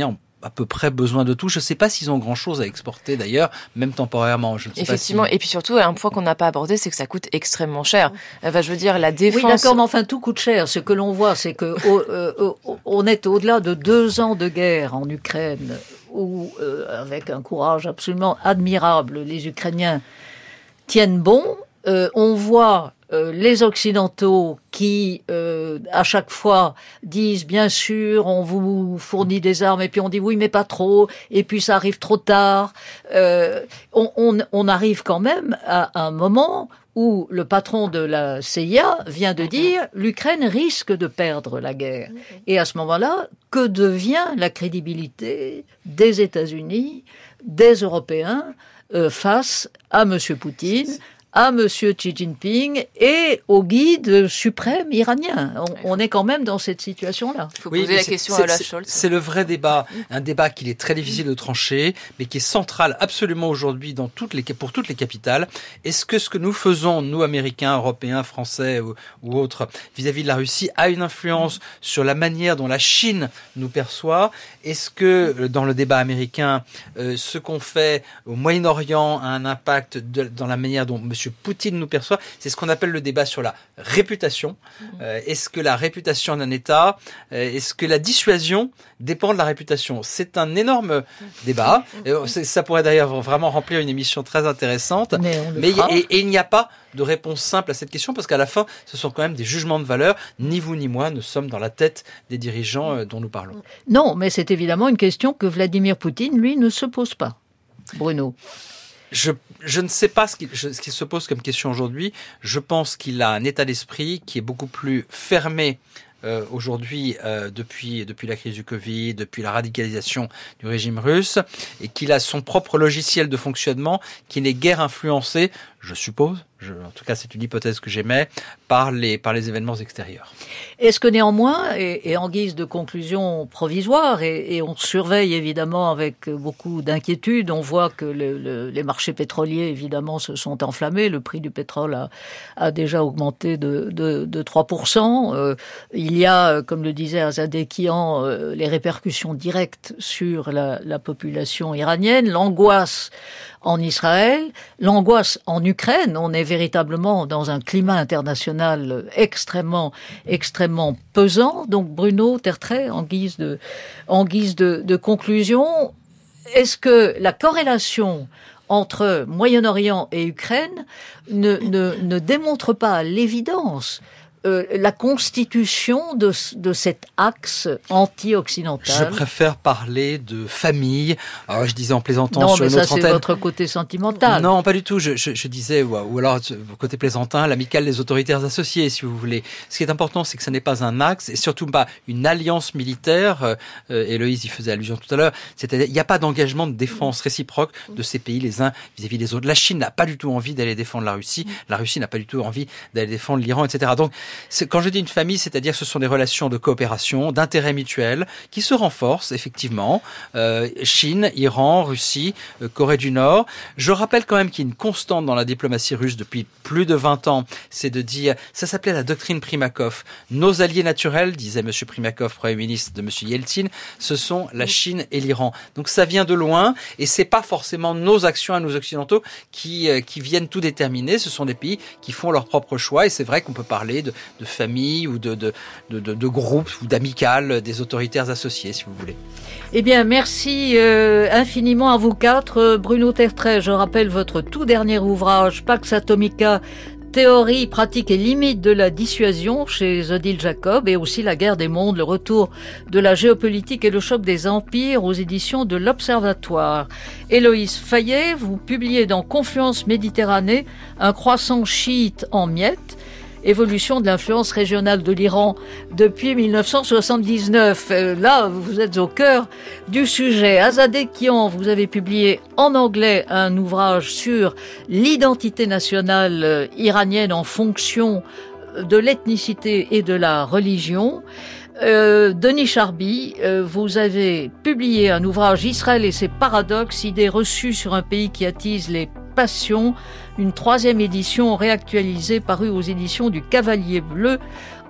à peu près besoin de tout. Je ne sais pas s'ils ont grand-chose à exporter d'ailleurs, même temporairement. Je ne sais Effectivement, pas si... et puis surtout, un point qu'on n'a pas abordé, c'est que ça coûte extrêmement cher. Enfin, je veux dire, la défense... Oui, d'accord, mais enfin, tout coûte cher. Ce que l'on voit, c'est que au, euh, on est au-delà de deux ans de guerre en Ukraine, où, euh, avec un courage absolument admirable, les Ukrainiens tiennent bon. Euh, on voit euh, les Occidentaux qui, euh, à chaque fois, disent bien sûr, on vous fournit des armes, et puis on dit oui, mais pas trop, et puis ça arrive trop tard. Euh, on, on, on arrive quand même à un moment où le patron de la C I A vient de dire l'Ukraine risque de perdre la guerre. Et à ce moment-là, que devient la crédibilité des États-Unis, des Européens, euh, face à M. Poutine, à M. Xi Jinping et au guide suprême iranien. On, on est quand même dans cette situation-là. Il faut oui, poser la question à Olaf Scholz. C'est le vrai débat, un débat qu'il est très difficile de trancher, mais qui est central absolument aujourd'hui dans toutes les, pour toutes les capitales. Est-ce que ce que nous faisons, nous Américains, Européens, Français ou, ou autres, vis-à-vis de la Russie, a une influence sur la manière dont la Chine nous perçoit? Est-ce que dans le débat américain, euh, ce qu'on fait au Moyen-Orient a un impact de, dans la manière dont M. Poutine nous perçoit? C'est ce qu'on appelle le débat sur la réputation. Euh, est-ce que la réputation d'un État, euh, est-ce que la dissuasion dépend de la réputation? C'est un énorme débat. Euh, ça pourrait d'ailleurs vraiment remplir une émission très intéressante. Mais, Mais et, et il n'y a pas de réponse simple à cette question, parce qu'à la fin, ce sont quand même des jugements de valeur. Ni vous ni moi ne sommes dans la tête des dirigeants euh, dont nous parlons. Non, mais c'est évidemment une question que Vladimir Poutine, lui, ne se pose pas. Bruno. Je, je ne sais pas ce qui, ce qui se pose comme question aujourd'hui. Je pense qu'il a un état d'esprit qui est beaucoup plus fermé euh, aujourd'hui euh, depuis, depuis la crise du Covid, depuis la radicalisation du régime russe, et qu'il a son propre logiciel de fonctionnement qui n'est guère influencé, je suppose, je, en tout cas c'est une hypothèse que j'émets, par les, par les événements extérieurs. Est-ce que néanmoins, et, et en guise de conclusion provisoire, et, et on surveille évidemment avec beaucoup d'inquiétude, on voit que le, le, les marchés pétroliers évidemment se sont enflammés, le prix du pétrole a, a déjà augmenté de, de, de trois pour cent. Euh, il y a, comme le disait Azadekian, euh, les répercussions directes sur la, la population iranienne, l'angoisse en Israël, l'angoisse en Ukraine. On est véritablement dans un climat international extrêmement, extrêmement pesant. Donc Bruno Tertrais, en guise de, en guise de, de conclusion, est-ce que la corrélation entre Moyen-Orient et Ukraine ne, ne, ne démontre pas à l'évidence Euh, la constitution de, de cet axe anti-occidental? Je préfère parler de famille. Alors, je disais en plaisantant non, sur une autre autre antenne. Non, mais ça, c'est antenne. votre côté sentimental. Non, pas du tout. Je, je, je disais, ou, ou alors, côté plaisantin, l'amicale des autoritaires associés, si vous voulez. Ce qui est important, c'est que ça n'est pas un axe, et surtout pas une alliance militaire. Euh, Héloïse y faisait allusion tout à l'heure. C'est-à-dire, il n'y a pas d'engagement de défense réciproque de ces pays les uns vis-à-vis des autres. La Chine n'a pas du tout envie d'aller défendre la Russie. La Russie n'a pas du tout envie d'aller défendre l'Iran, et cetera. Donc, c'est, quand je dis une famille, c'est-à-dire que ce sont des relations de coopération, d'intérêt mutuel, qui se renforcent, effectivement. Euh, Chine, Iran, Russie, euh, Corée du Nord. Je rappelle quand même qu'il y a une constante dans la diplomatie russe depuis plus de vingt ans, c'est de dire, ça s'appelait la doctrine Primakov. Nos alliés naturels, disait M. Primakov, Premier ministre de M. Yeltsin, ce sont la Chine et l'Iran. Donc ça vient de loin, et c'est pas forcément nos actions à nous occidentaux qui, euh, qui viennent tout déterminer. Ce sont des pays qui font leur propre choix, et c'est vrai qu'on peut parler de, de famille ou de, de, de, de, de groupes ou d'amicales des autoritaires associés, si vous voulez. Eh bien, merci euh, infiniment à vous quatre. Bruno Tertrais, je rappelle votre tout dernier ouvrage, Pax Atomica, théorie, pratique et limite de la dissuasion, chez Odile Jacob, et aussi La guerre des mondes, le retour de la géopolitique et le choc des empires, aux éditions de l'Observatoire. Héloïse Fayet, vous publiez dans Confluence Méditerranée un croissant chiite en miettes, évolution de l'influence régionale de l'Iran depuis mille neuf cent soixante-dix-neuf. Là, vous êtes au cœur du sujet. Azadekian, vous avez publié en anglais un ouvrage sur l'identité nationale iranienne en fonction de l'ethnicité et de la religion. Euh, Denis Charby, euh, vous avez publié un ouvrage, Israël et ses paradoxes, idées reçues sur un pays qui attise les passions, une troisième édition réactualisée parue aux éditions du Cavalier Bleu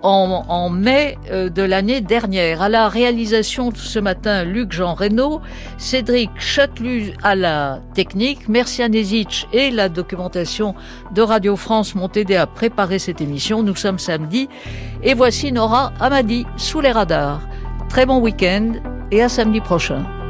en, en mai euh, de l'année dernière. À la réalisation ce matin, Luc-Jean Reynaud, Cédric Chatelus à la technique, Mercia Nezic et la documentation de Radio France m'ont aidé à préparer cette émission. Nous sommes samedi et voici Nora Hamadi sous les radars. Très bon week-end et à samedi prochain.